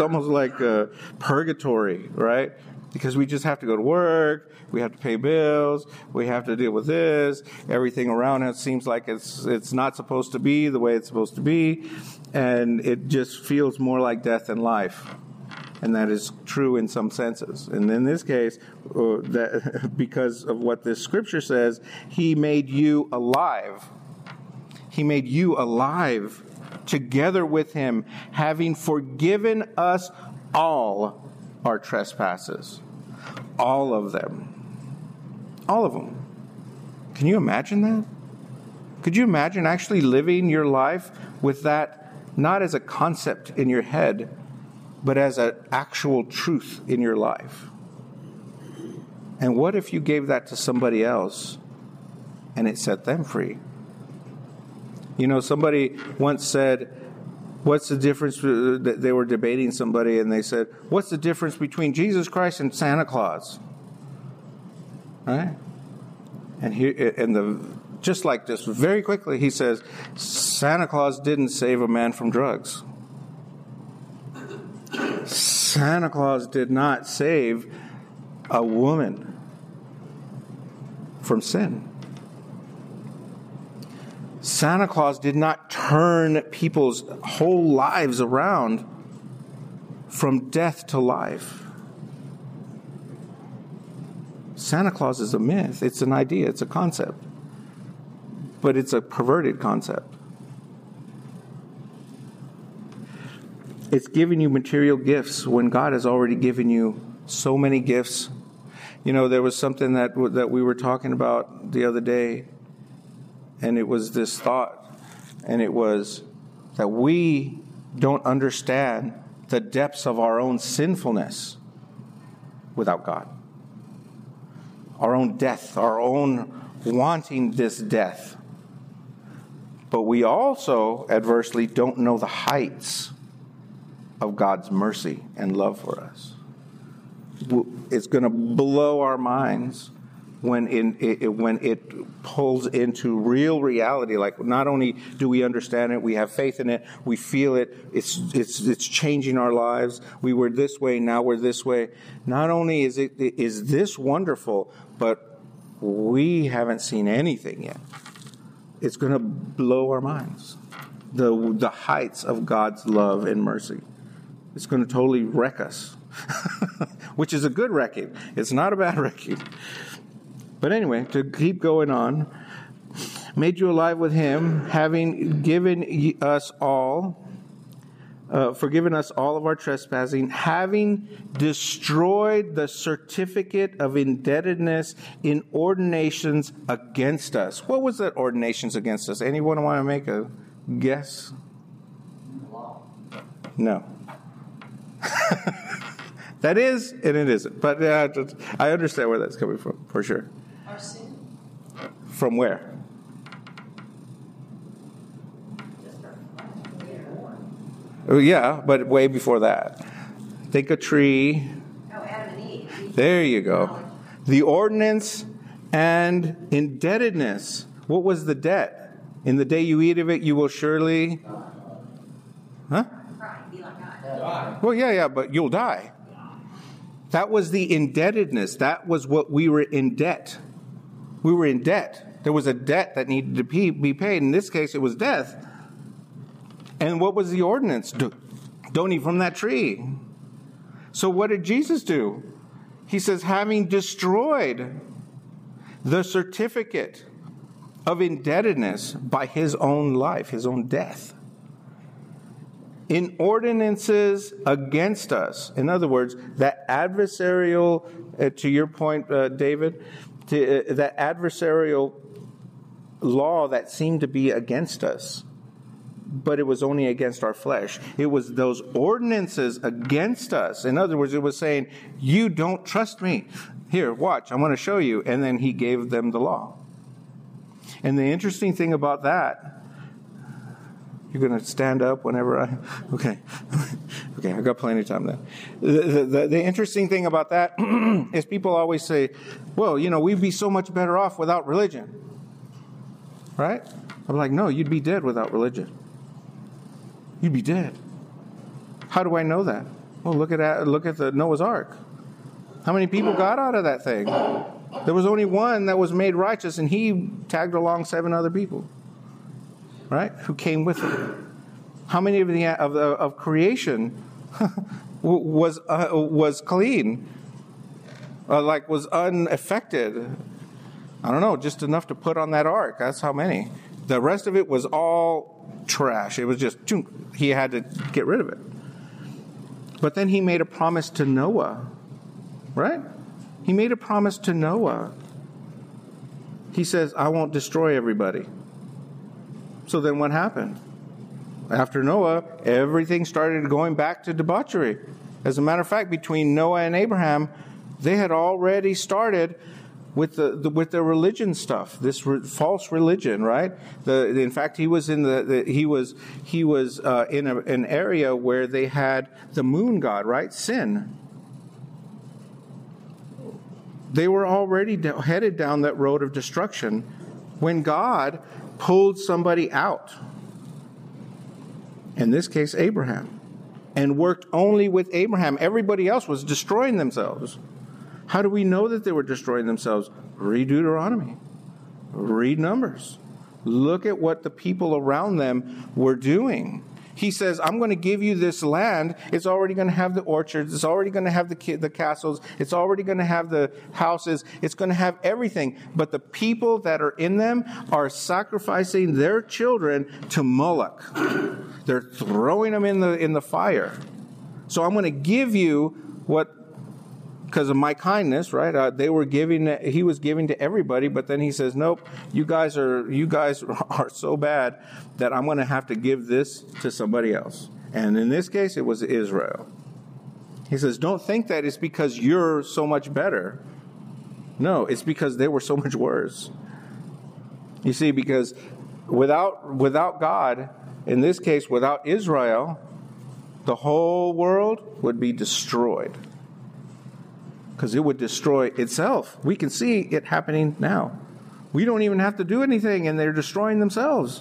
purgatory, right? Because we just have to go to work, we have to pay bills, we have to deal with this. Everything around us seems like it's not supposed to be the way it's supposed to be, and it just feels more like death than life. And that is true in some senses. And in this case, because of what this scripture says, he made you alive. He made you alive together with him, having forgiven us all our trespasses. All of them. All of them. Can you imagine that? Could you imagine actually living your life with that, not as a concept in your head, but as an actual truth in your life? And what if you gave that to somebody else and it set them free? You know, somebody once said, what's the difference? They were debating somebody and they said, what's the difference between Jesus Christ and Santa Claus? Right? And just like this, very quickly, he says, Santa Claus didn't save a man from drugs. Santa Claus did not save a woman from sin. Santa Claus did not turn people's whole lives around from death to life. Santa Claus is a myth. It's an idea. It's a concept. But it's a perverted concept. It's giving you material gifts when God has already given you so many gifts. You know, there was something that we were talking about the other day, and it was this thought, and it was that we don't understand the depths of our own sinfulness without God. Our own death, our own wanting this death. But we also, adversely, don't know the heights of God's mercy and love for us. It's going to blow our minds when it pulls into real reality. Like, not only do we understand it, we have faith in it, we feel it, it's changing our lives. We were this way, now we're this way. Not only is this wonderful, but we haven't seen anything yet. It's going to blow our minds. The heights of God's love and mercy. It's going to totally wreck us, which is a good wrecking. It's not a bad wrecking. But anyway, to keep going on, made you alive with him, having given us all, forgiven us all of our trespassing, having destroyed the certificate of indebtedness in ordinations against us. What was that ordinations against us? Anyone want to make a guess? No. That is, and it isn't. But I understand where that's coming from, for sure. Our sin. From where? Oh, yeah, but way before that. Think a tree. Oh, Adam and Eve. There you go. The ordinance and indebtedness. What was the debt? In the day you eat of it, you will surely... Huh? Be like God. Well, yeah, but you'll die. That was the indebtedness. That was what we were in debt. We were in debt. There was a debt that needed to be paid. In this case, it was death. And what was the ordinance? Don't eat from that tree. So what did Jesus do? He says, having destroyed the certificate of indebtedness by his own life, his own death, in ordinances against us. In other words, that adversarial, to your point, David, that adversarial law that seemed to be against us, but it was only against our flesh. It was those ordinances against us. In other words, it was saying, you don't trust me. Here, watch, I'm going to show you. And then he gave them the law. And the interesting thing about that, you're going to stand up whenever I... Okay, I've got plenty of time then. The interesting thing about that is people always say, well, we'd be so much better off without religion. Right? I'm like, no, you'd be dead without religion. You'd be dead. How do I know that? Well, look at the Noah's Ark. How many people got out of that thing? There was only one that was made righteous, and he tagged along 7 other people, right? Who came with him. How many of creation was clean, was unaffected? I don't know, just enough to put on that ark. That's how many. The rest of it was all trash. It was just, he had to get rid of it. But then he made a promise to Noah, right? He made a promise to Noah. He says, I won't destroy everybody. So then what happened? After Noah, everything started going back to debauchery. As a matter of fact, between Noah and Abraham, they had already started with the religion stuff, this false religion, right? In fact, he was in an area where they had the moon god, right? Sin. They were already headed down that road of destruction when God pulled somebody out. In this case, Abraham, and worked only with Abraham. Everybody else was destroying themselves. How do we know that they were destroying themselves? Read Deuteronomy. Read Numbers. Look at what the people around them were doing. He says, I'm going to give you this land. It's already going to have the orchards. It's already going to have the castles. It's already going to have the houses. It's going to have everything. But the people that are in them are sacrificing their children to Moloch. They're throwing them in the fire. So I'm going to give you what, because of my kindness, right? He was giving to everybody, but then he says, nope, you guys are so bad that I'm going to have to give this to somebody else. And in this case, it was Israel. He says, don't think that it's because you're so much better. No, it's because they were so much worse. You see, because without God, in this case, without Israel, the whole world would be destroyed. Because it would destroy itself. We can see it happening now. We don't even have to do anything, and they're destroying themselves.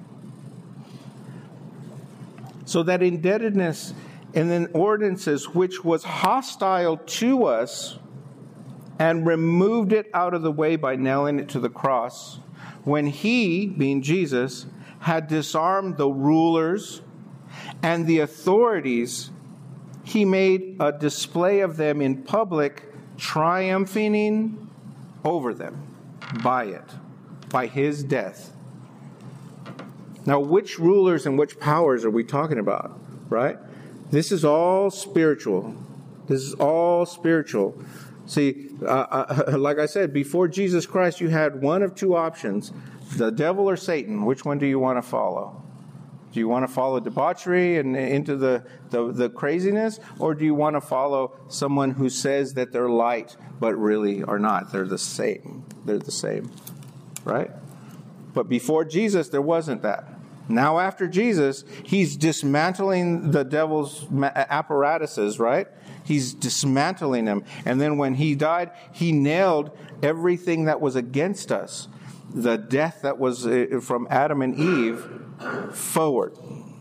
So that indebtedness and then ordinances which was hostile to us, and removed it out of the way by nailing it to the cross, when he, being Jesus, had disarmed the rulers and the authorities, he made a display of them in public, triumphing over them by his death. Now, which rulers and which powers are we talking about, right? This is all spiritual. This is all spiritual. See, like I said, before Jesus Christ, you had one of two options, the devil or Satan. Which one do you want to follow? Do you want to follow debauchery and into the craziness? Or do you want to follow someone who says that they're light, but really are not? They're the same. They're the same. Right? But before Jesus, there wasn't that. Now after Jesus, he's dismantling the devil's apparatuses, right? He's dismantling them. And then when he died, he nailed everything that was against us. The death that was from Adam and Eve forward,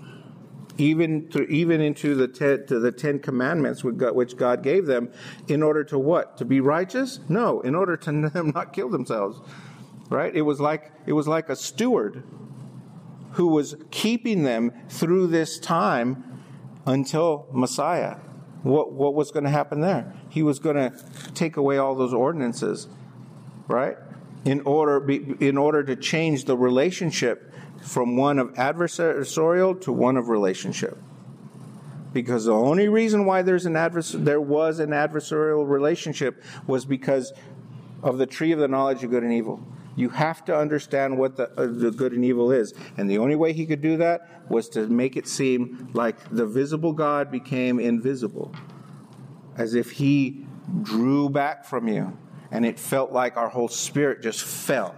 even into the 10 Commandments which God gave them, in order to what? To be righteous? No, in order to not kill themselves. Right? It was like a steward who was keeping them through this time until Messiah. What was going to happen there? He was going to take away all those ordinances, right? In order to change the relationship from one of adversarial to one of relationship. Because the only reason why there was an adversarial relationship was because of the tree of the knowledge of good and evil. You have to understand what the good and evil is. And the only way he could do that was to make it seem like the visible God became invisible. As if he drew back from you. And it felt like our whole spirit just fell.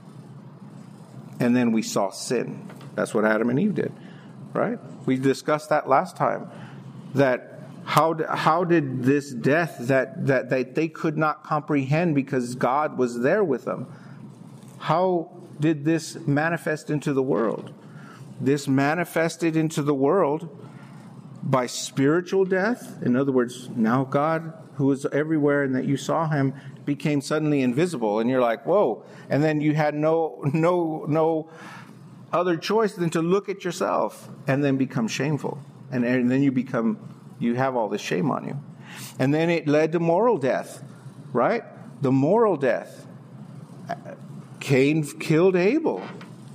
And then we saw sin. That's what Adam and Eve did. Right? We discussed that last time. That how did this death that they could not comprehend because God was there with them, how did this manifest into the world? This manifested into the world by spiritual death. In other words, now God, who is everywhere and that you saw him, became suddenly invisible. And you're like, whoa. And then you had no other choice than to look at yourself and then become shameful. And then you have all this shame on you. And then it led to moral death, right? The moral death. Cain killed Abel.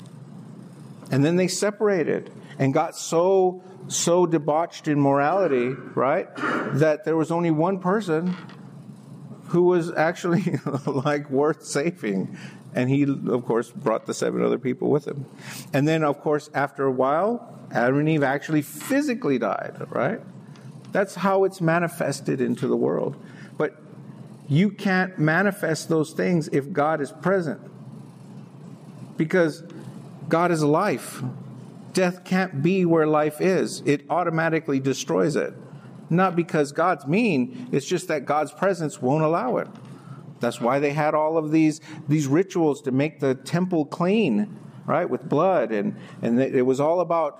And then they separated and got so debauched in morality, right, that there was only one person who was actually like worth saving. And he, of course, brought the 7 other people with him. And then, of course, after a while, Adam and Eve actually physically died, right? That's how it's manifested into the world. But you can't manifest those things if God is present. Because God is life. Death can't be where life is. It automatically destroys it. Not because God's mean, it's just that God's presence won't allow it. That's why they had all of these rituals to make the temple clean, right, with blood, and it was all about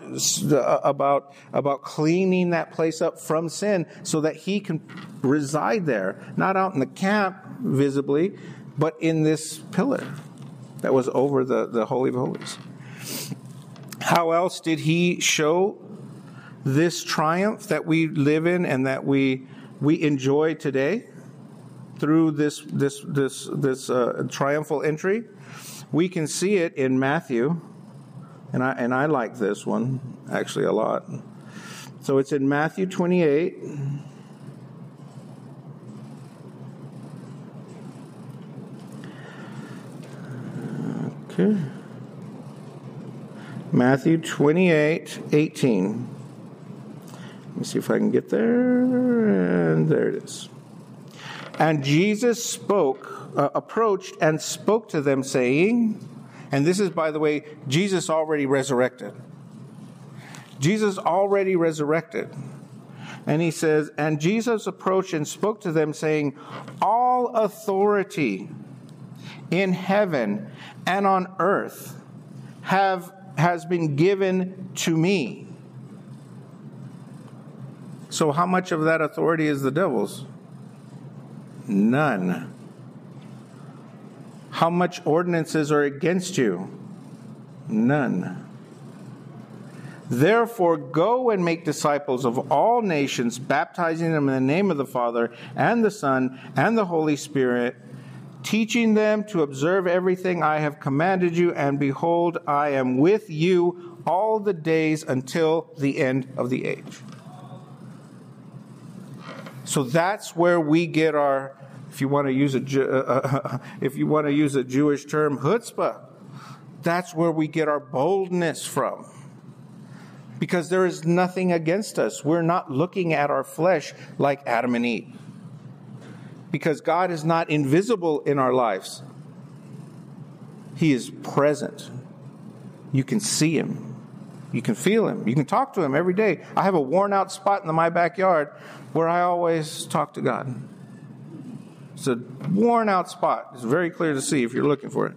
cleaning that place up from sin so that he can reside there, not out in the camp visibly, but in this pillar. that was over the Holy of Holies. How else did he show this triumph that we live in and that we enjoy today through this triumphal entry? We can see it in Matthew, and I like this one actually a lot. So it's in Matthew 28. Okay. Matthew 28:18. Let me see if I can get there. And there it is. And Jesus approached and spoke to them, saying, and this is, by the way, Jesus already resurrected. Jesus already resurrected. And he says, and Jesus approached and spoke to them, saying, all authority in heaven and on earth has been given to me. So how much of that authority is the devil's? None. How much ordinances are against you? None. Therefore, go and make disciples of all nations, baptizing them in the name of the Father and the Son and the Holy Spirit, teaching them to observe everything I have commanded you, and behold, I am with you all the days until the end of the age. So that's where we get our, if you want to use a Jewish term, chutzpah. That's where we get our boldness from. Because there is nothing against us. We're not looking at our flesh like Adam and Eve. Because God is not invisible in our lives. He is present. You can see Him. You can feel Him. You can talk to Him every day. I have a worn out spot in my backyard where I always talk to God. It's a worn out spot. It's very clear to see if you're looking for it.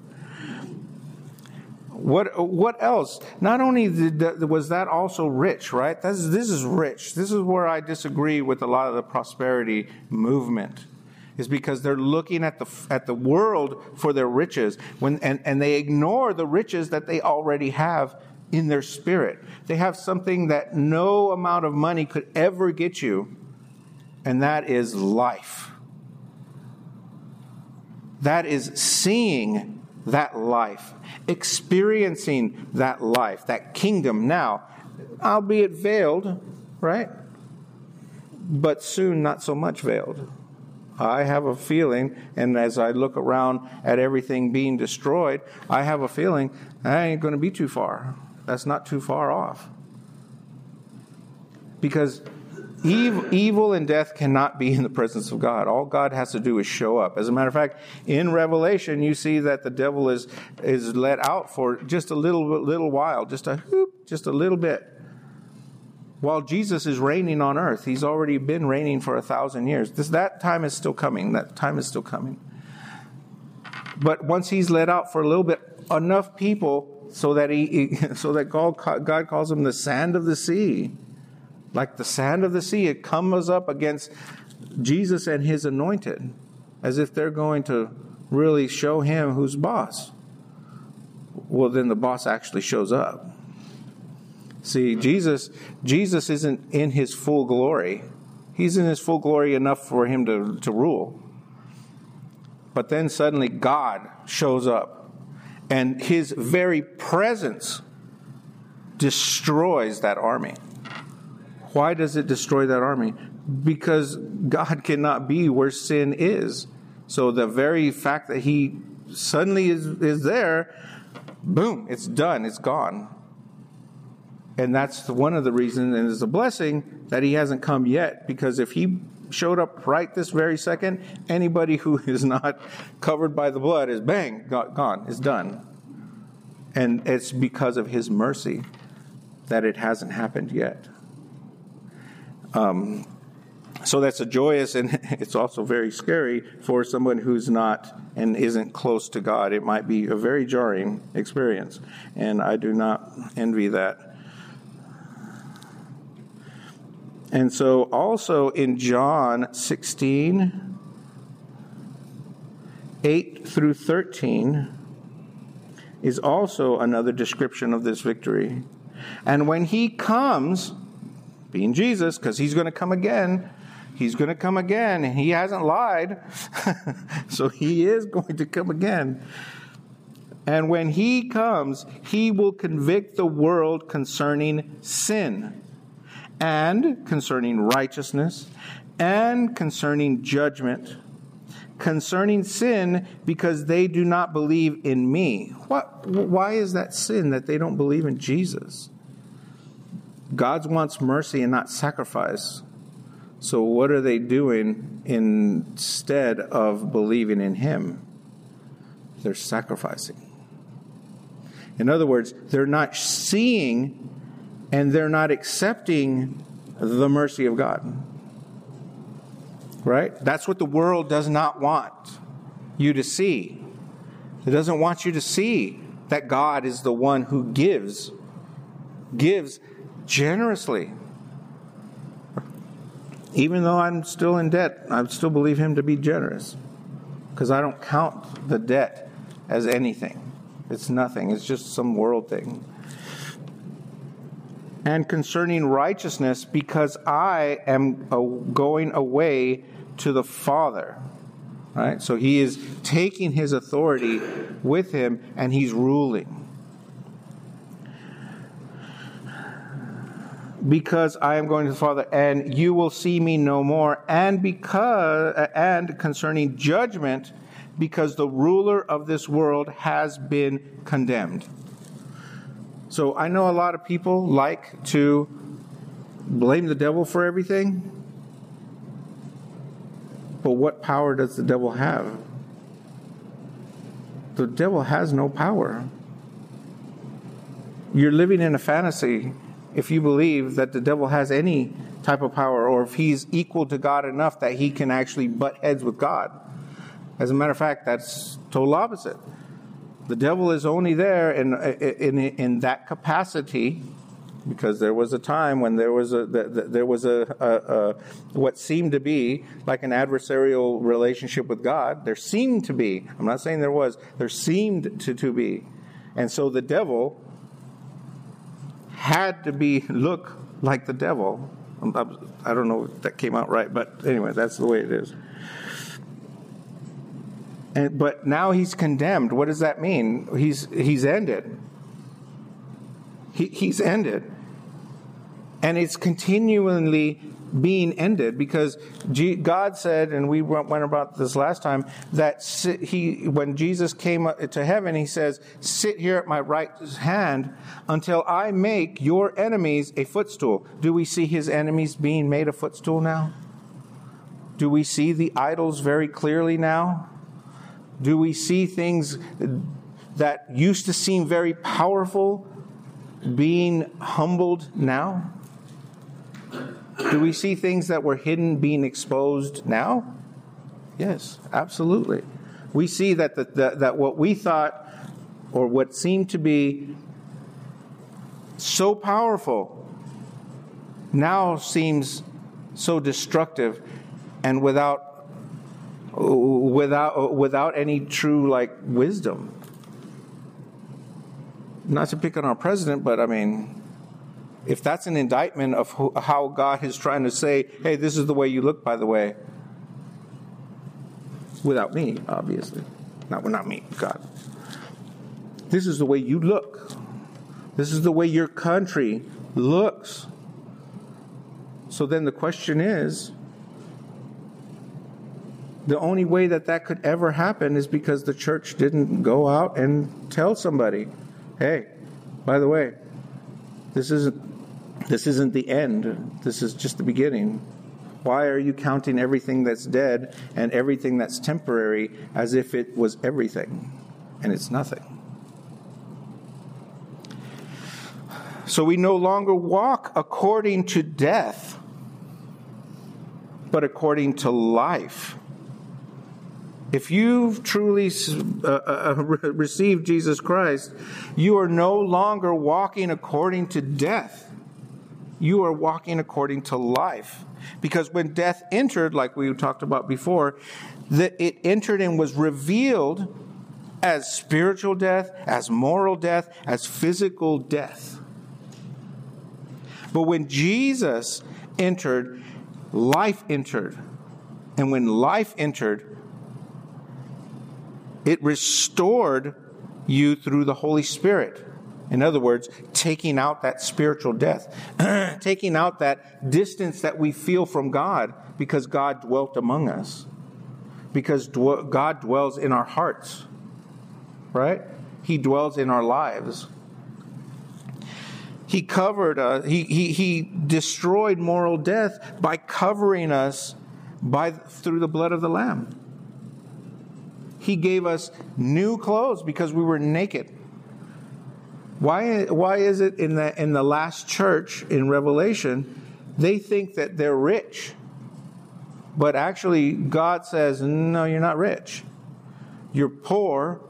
What else? Not only was that also rich, right? This is rich. This is where I disagree with a lot of the prosperity movement. Is because they're looking at the world for their riches and they ignore the riches that they already have in their spirit. They have something that no amount of money could ever get you, and that is life. That is seeing that life, experiencing that life, that kingdom now, albeit veiled, right? But soon not so much veiled. I have a feeling, and as I look around at everything being destroyed, I have a feeling I ain't going to be too far. That's not too far off. Because evil and death cannot be in the presence of God. All God has to do is show up. As a matter of fact, in Revelation, you see that the devil is let out for just a little while, just a little bit. While Jesus is reigning on earth, He's already been reigning for 1,000 years. That time is still coming. That time is still coming. But once He's let out for a little bit, enough people so that God calls Him the sand of the sea. Like the sand of the sea, it comes up against Jesus and His anointed, as if they're going to really show Him who's boss. Well, then the boss actually shows up. See, Jesus isn't in His full glory. He's in His full glory enough for Him to rule. But then suddenly God shows up, and His very presence destroys that army. Why does it destroy that army? Because God cannot be where sin is. So the very fact that He suddenly is there, boom, it's done, it's gone. And that's one of the reasons, and it's a blessing, that He hasn't come yet. Because if He showed up right this very second, anybody who is not covered by the blood is bang, gone, it's done. And it's because of His mercy that it hasn't happened yet. So that's a joyous, and it's also very scary for someone who's not and isn't close to God. It might be a very jarring experience, and I do not envy that. And so also in John 16, 8 through 13, is also another description of this victory. And when he comes, being Jesus, because he's going to come again, and he hasn't lied, so he is going to come again. And when he comes, he will convict the world concerning sin, and concerning righteousness, and concerning judgment. Concerning sin, because they do not believe in me. Why is that sin, that they don't believe in Jesus? God wants mercy and not sacrifice. So what are they doing instead of believing in him? They're sacrificing. In other words, they're not seeing and they're not accepting the mercy of God. Right? That's what the world does not want you to see. It doesn't want you to see that God is the one who gives generously. Even though I'm still in debt, I still believe him to be generous. Because I don't count the debt as anything. It's nothing. It's just some world thing. And concerning righteousness, because I am going away to the Father. Right? So he is taking his authority with him and he's ruling. Because I am going to the Father, and you will see me no more. And concerning judgment, because the ruler of this world has been condemned. So I know a lot of people like to blame the devil for everything. But what power does the devil have? The devil has no power. You're living in a fantasy if you believe that the devil has any type of power, or if he's equal to God enough that he can actually butt heads with God. As a matter of fact, that's total opposite. The devil is only there in that capacity, because there was a time when there was a what seemed to be like an adversarial relationship with God. There seemed to be. I'm not saying there was. There seemed to be. And so the devil had to look like the devil. I don't know if that came out right, but anyway, that's the way it is. But now he's condemned. What does that mean? He's ended. He's ended. And it's continually being ended, because God said, and we went about this last time, that when Jesus came to heaven, he says, sit here at my right hand until I make your enemies a footstool. Do we see his enemies being made a footstool now? Do we see the idols very clearly now? Do we see things that used to seem very powerful being humbled now? Do we see things that were hidden being exposed now? Yes, absolutely. We see that that what we thought, or what seemed to be so powerful, now seems so destructive and without any true wisdom. Not to pick on our president, but I mean, if that's an indictment of how God is trying to say, hey, this is the way you look, by the way, without me, obviously. Not me, God. This is the way you look. This is the way your country looks. So then the question is, the only way that could ever happen is because the church didn't go out and tell somebody, hey, by the way, this isn't the end. This is just the beginning. Why are you counting everything that's dead and everything that's temporary as if it was everything? And it's nothing. So we no longer walk according to death, but according to life. If you've truly received Jesus Christ, you are no longer walking according to death. You are walking according to life. Because when death entered, like we talked about before, that it entered and was revealed as spiritual death, as moral death, as physical death. But when Jesus entered, life entered. And when life entered, it restored you through the Holy Spirit. In other words, taking out that spiritual death, taking out that distance that we feel from God because God dwelt among us, because God dwells in our hearts, right? He dwells in our lives. He covered us. He destroyed moral death by covering us through the blood of the Lamb. He gave us new clothes because we were naked. Why is it in the last church in Revelation, they think that they're rich, but actually God says, no, you're not rich. You're poor,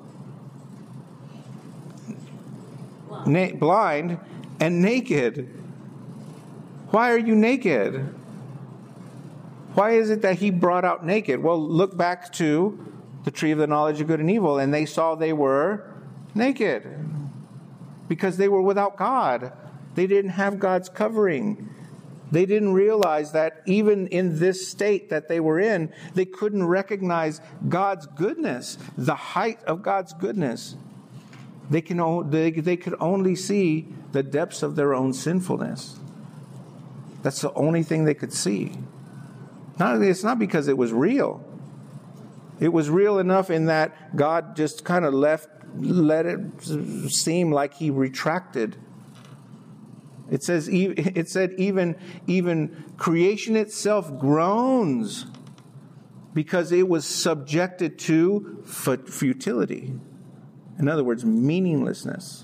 blind, and naked. Why are you naked? Why is it that he brought out naked? Well, look back to the tree of the knowledge of good and evil, and they saw they were naked because they were without God. They didn't have God's covering. They didn't realize that even in this state that they were in, they couldn't recognize God's goodness, the height of God's goodness. They could only see the depths of their own sinfulness. That's the only thing they could see. It's not because it was real. It was real enough in that God just kind of let it seem like he retracted. It said even creation itself groans because it was subjected to futility. In other words, meaninglessness.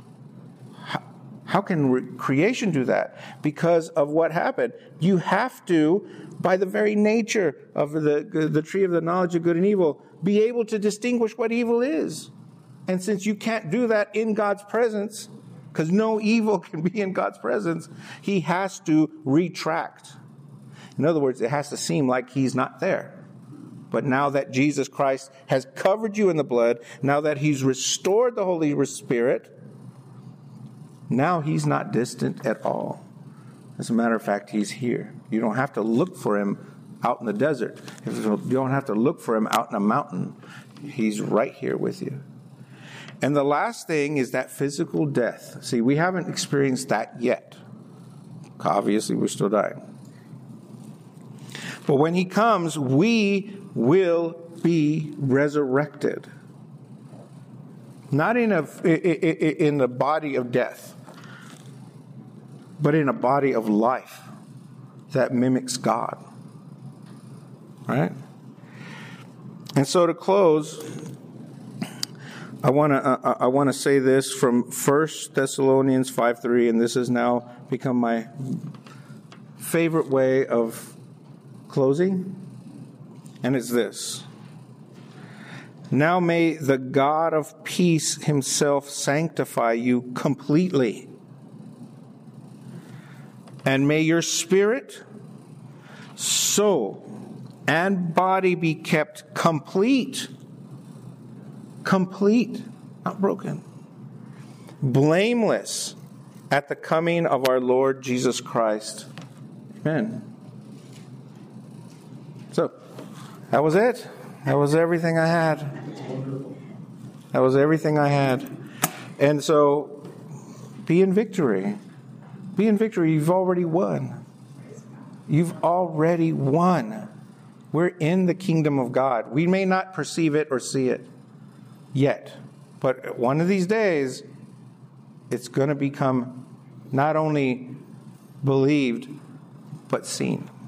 How can creation do that? Because of what happened. You have to, by the very nature of the tree of the knowledge of good and evil, be able to distinguish what evil is. And since you can't do that in God's presence, because no evil can be in God's presence, he has to retract. In other words, it has to seem like he's not there. But now that Jesus Christ has covered you in the blood, now that he's restored the Holy Spirit, now he's not distant at all. As a matter of fact, he's here. You don't have to look for him out in the desert. You don't have to look for him out in a mountain. He's right here with you. And the last thing is that physical death. See, we haven't experienced that yet. Obviously, we're still dying. But when he comes, we will be resurrected. Not in the body of death, but in a body of life that mimics God. Right? And so to close, I want to say this from 1 Thessalonians 5:3, and this has now become my favorite way of closing, and it's this. Now may the God of peace himself sanctify you completely, and may your spirit, soul, and body be kept complete, not broken, blameless at the coming of our Lord Jesus Christ. Amen. So, that was it. That was everything I had. That was everything I had. And so, be in victory. Be in victory. You've already won. You've already won. We're in the kingdom of God. We may not perceive it or see it yet, but one of these days, it's going to become not only believed, but seen.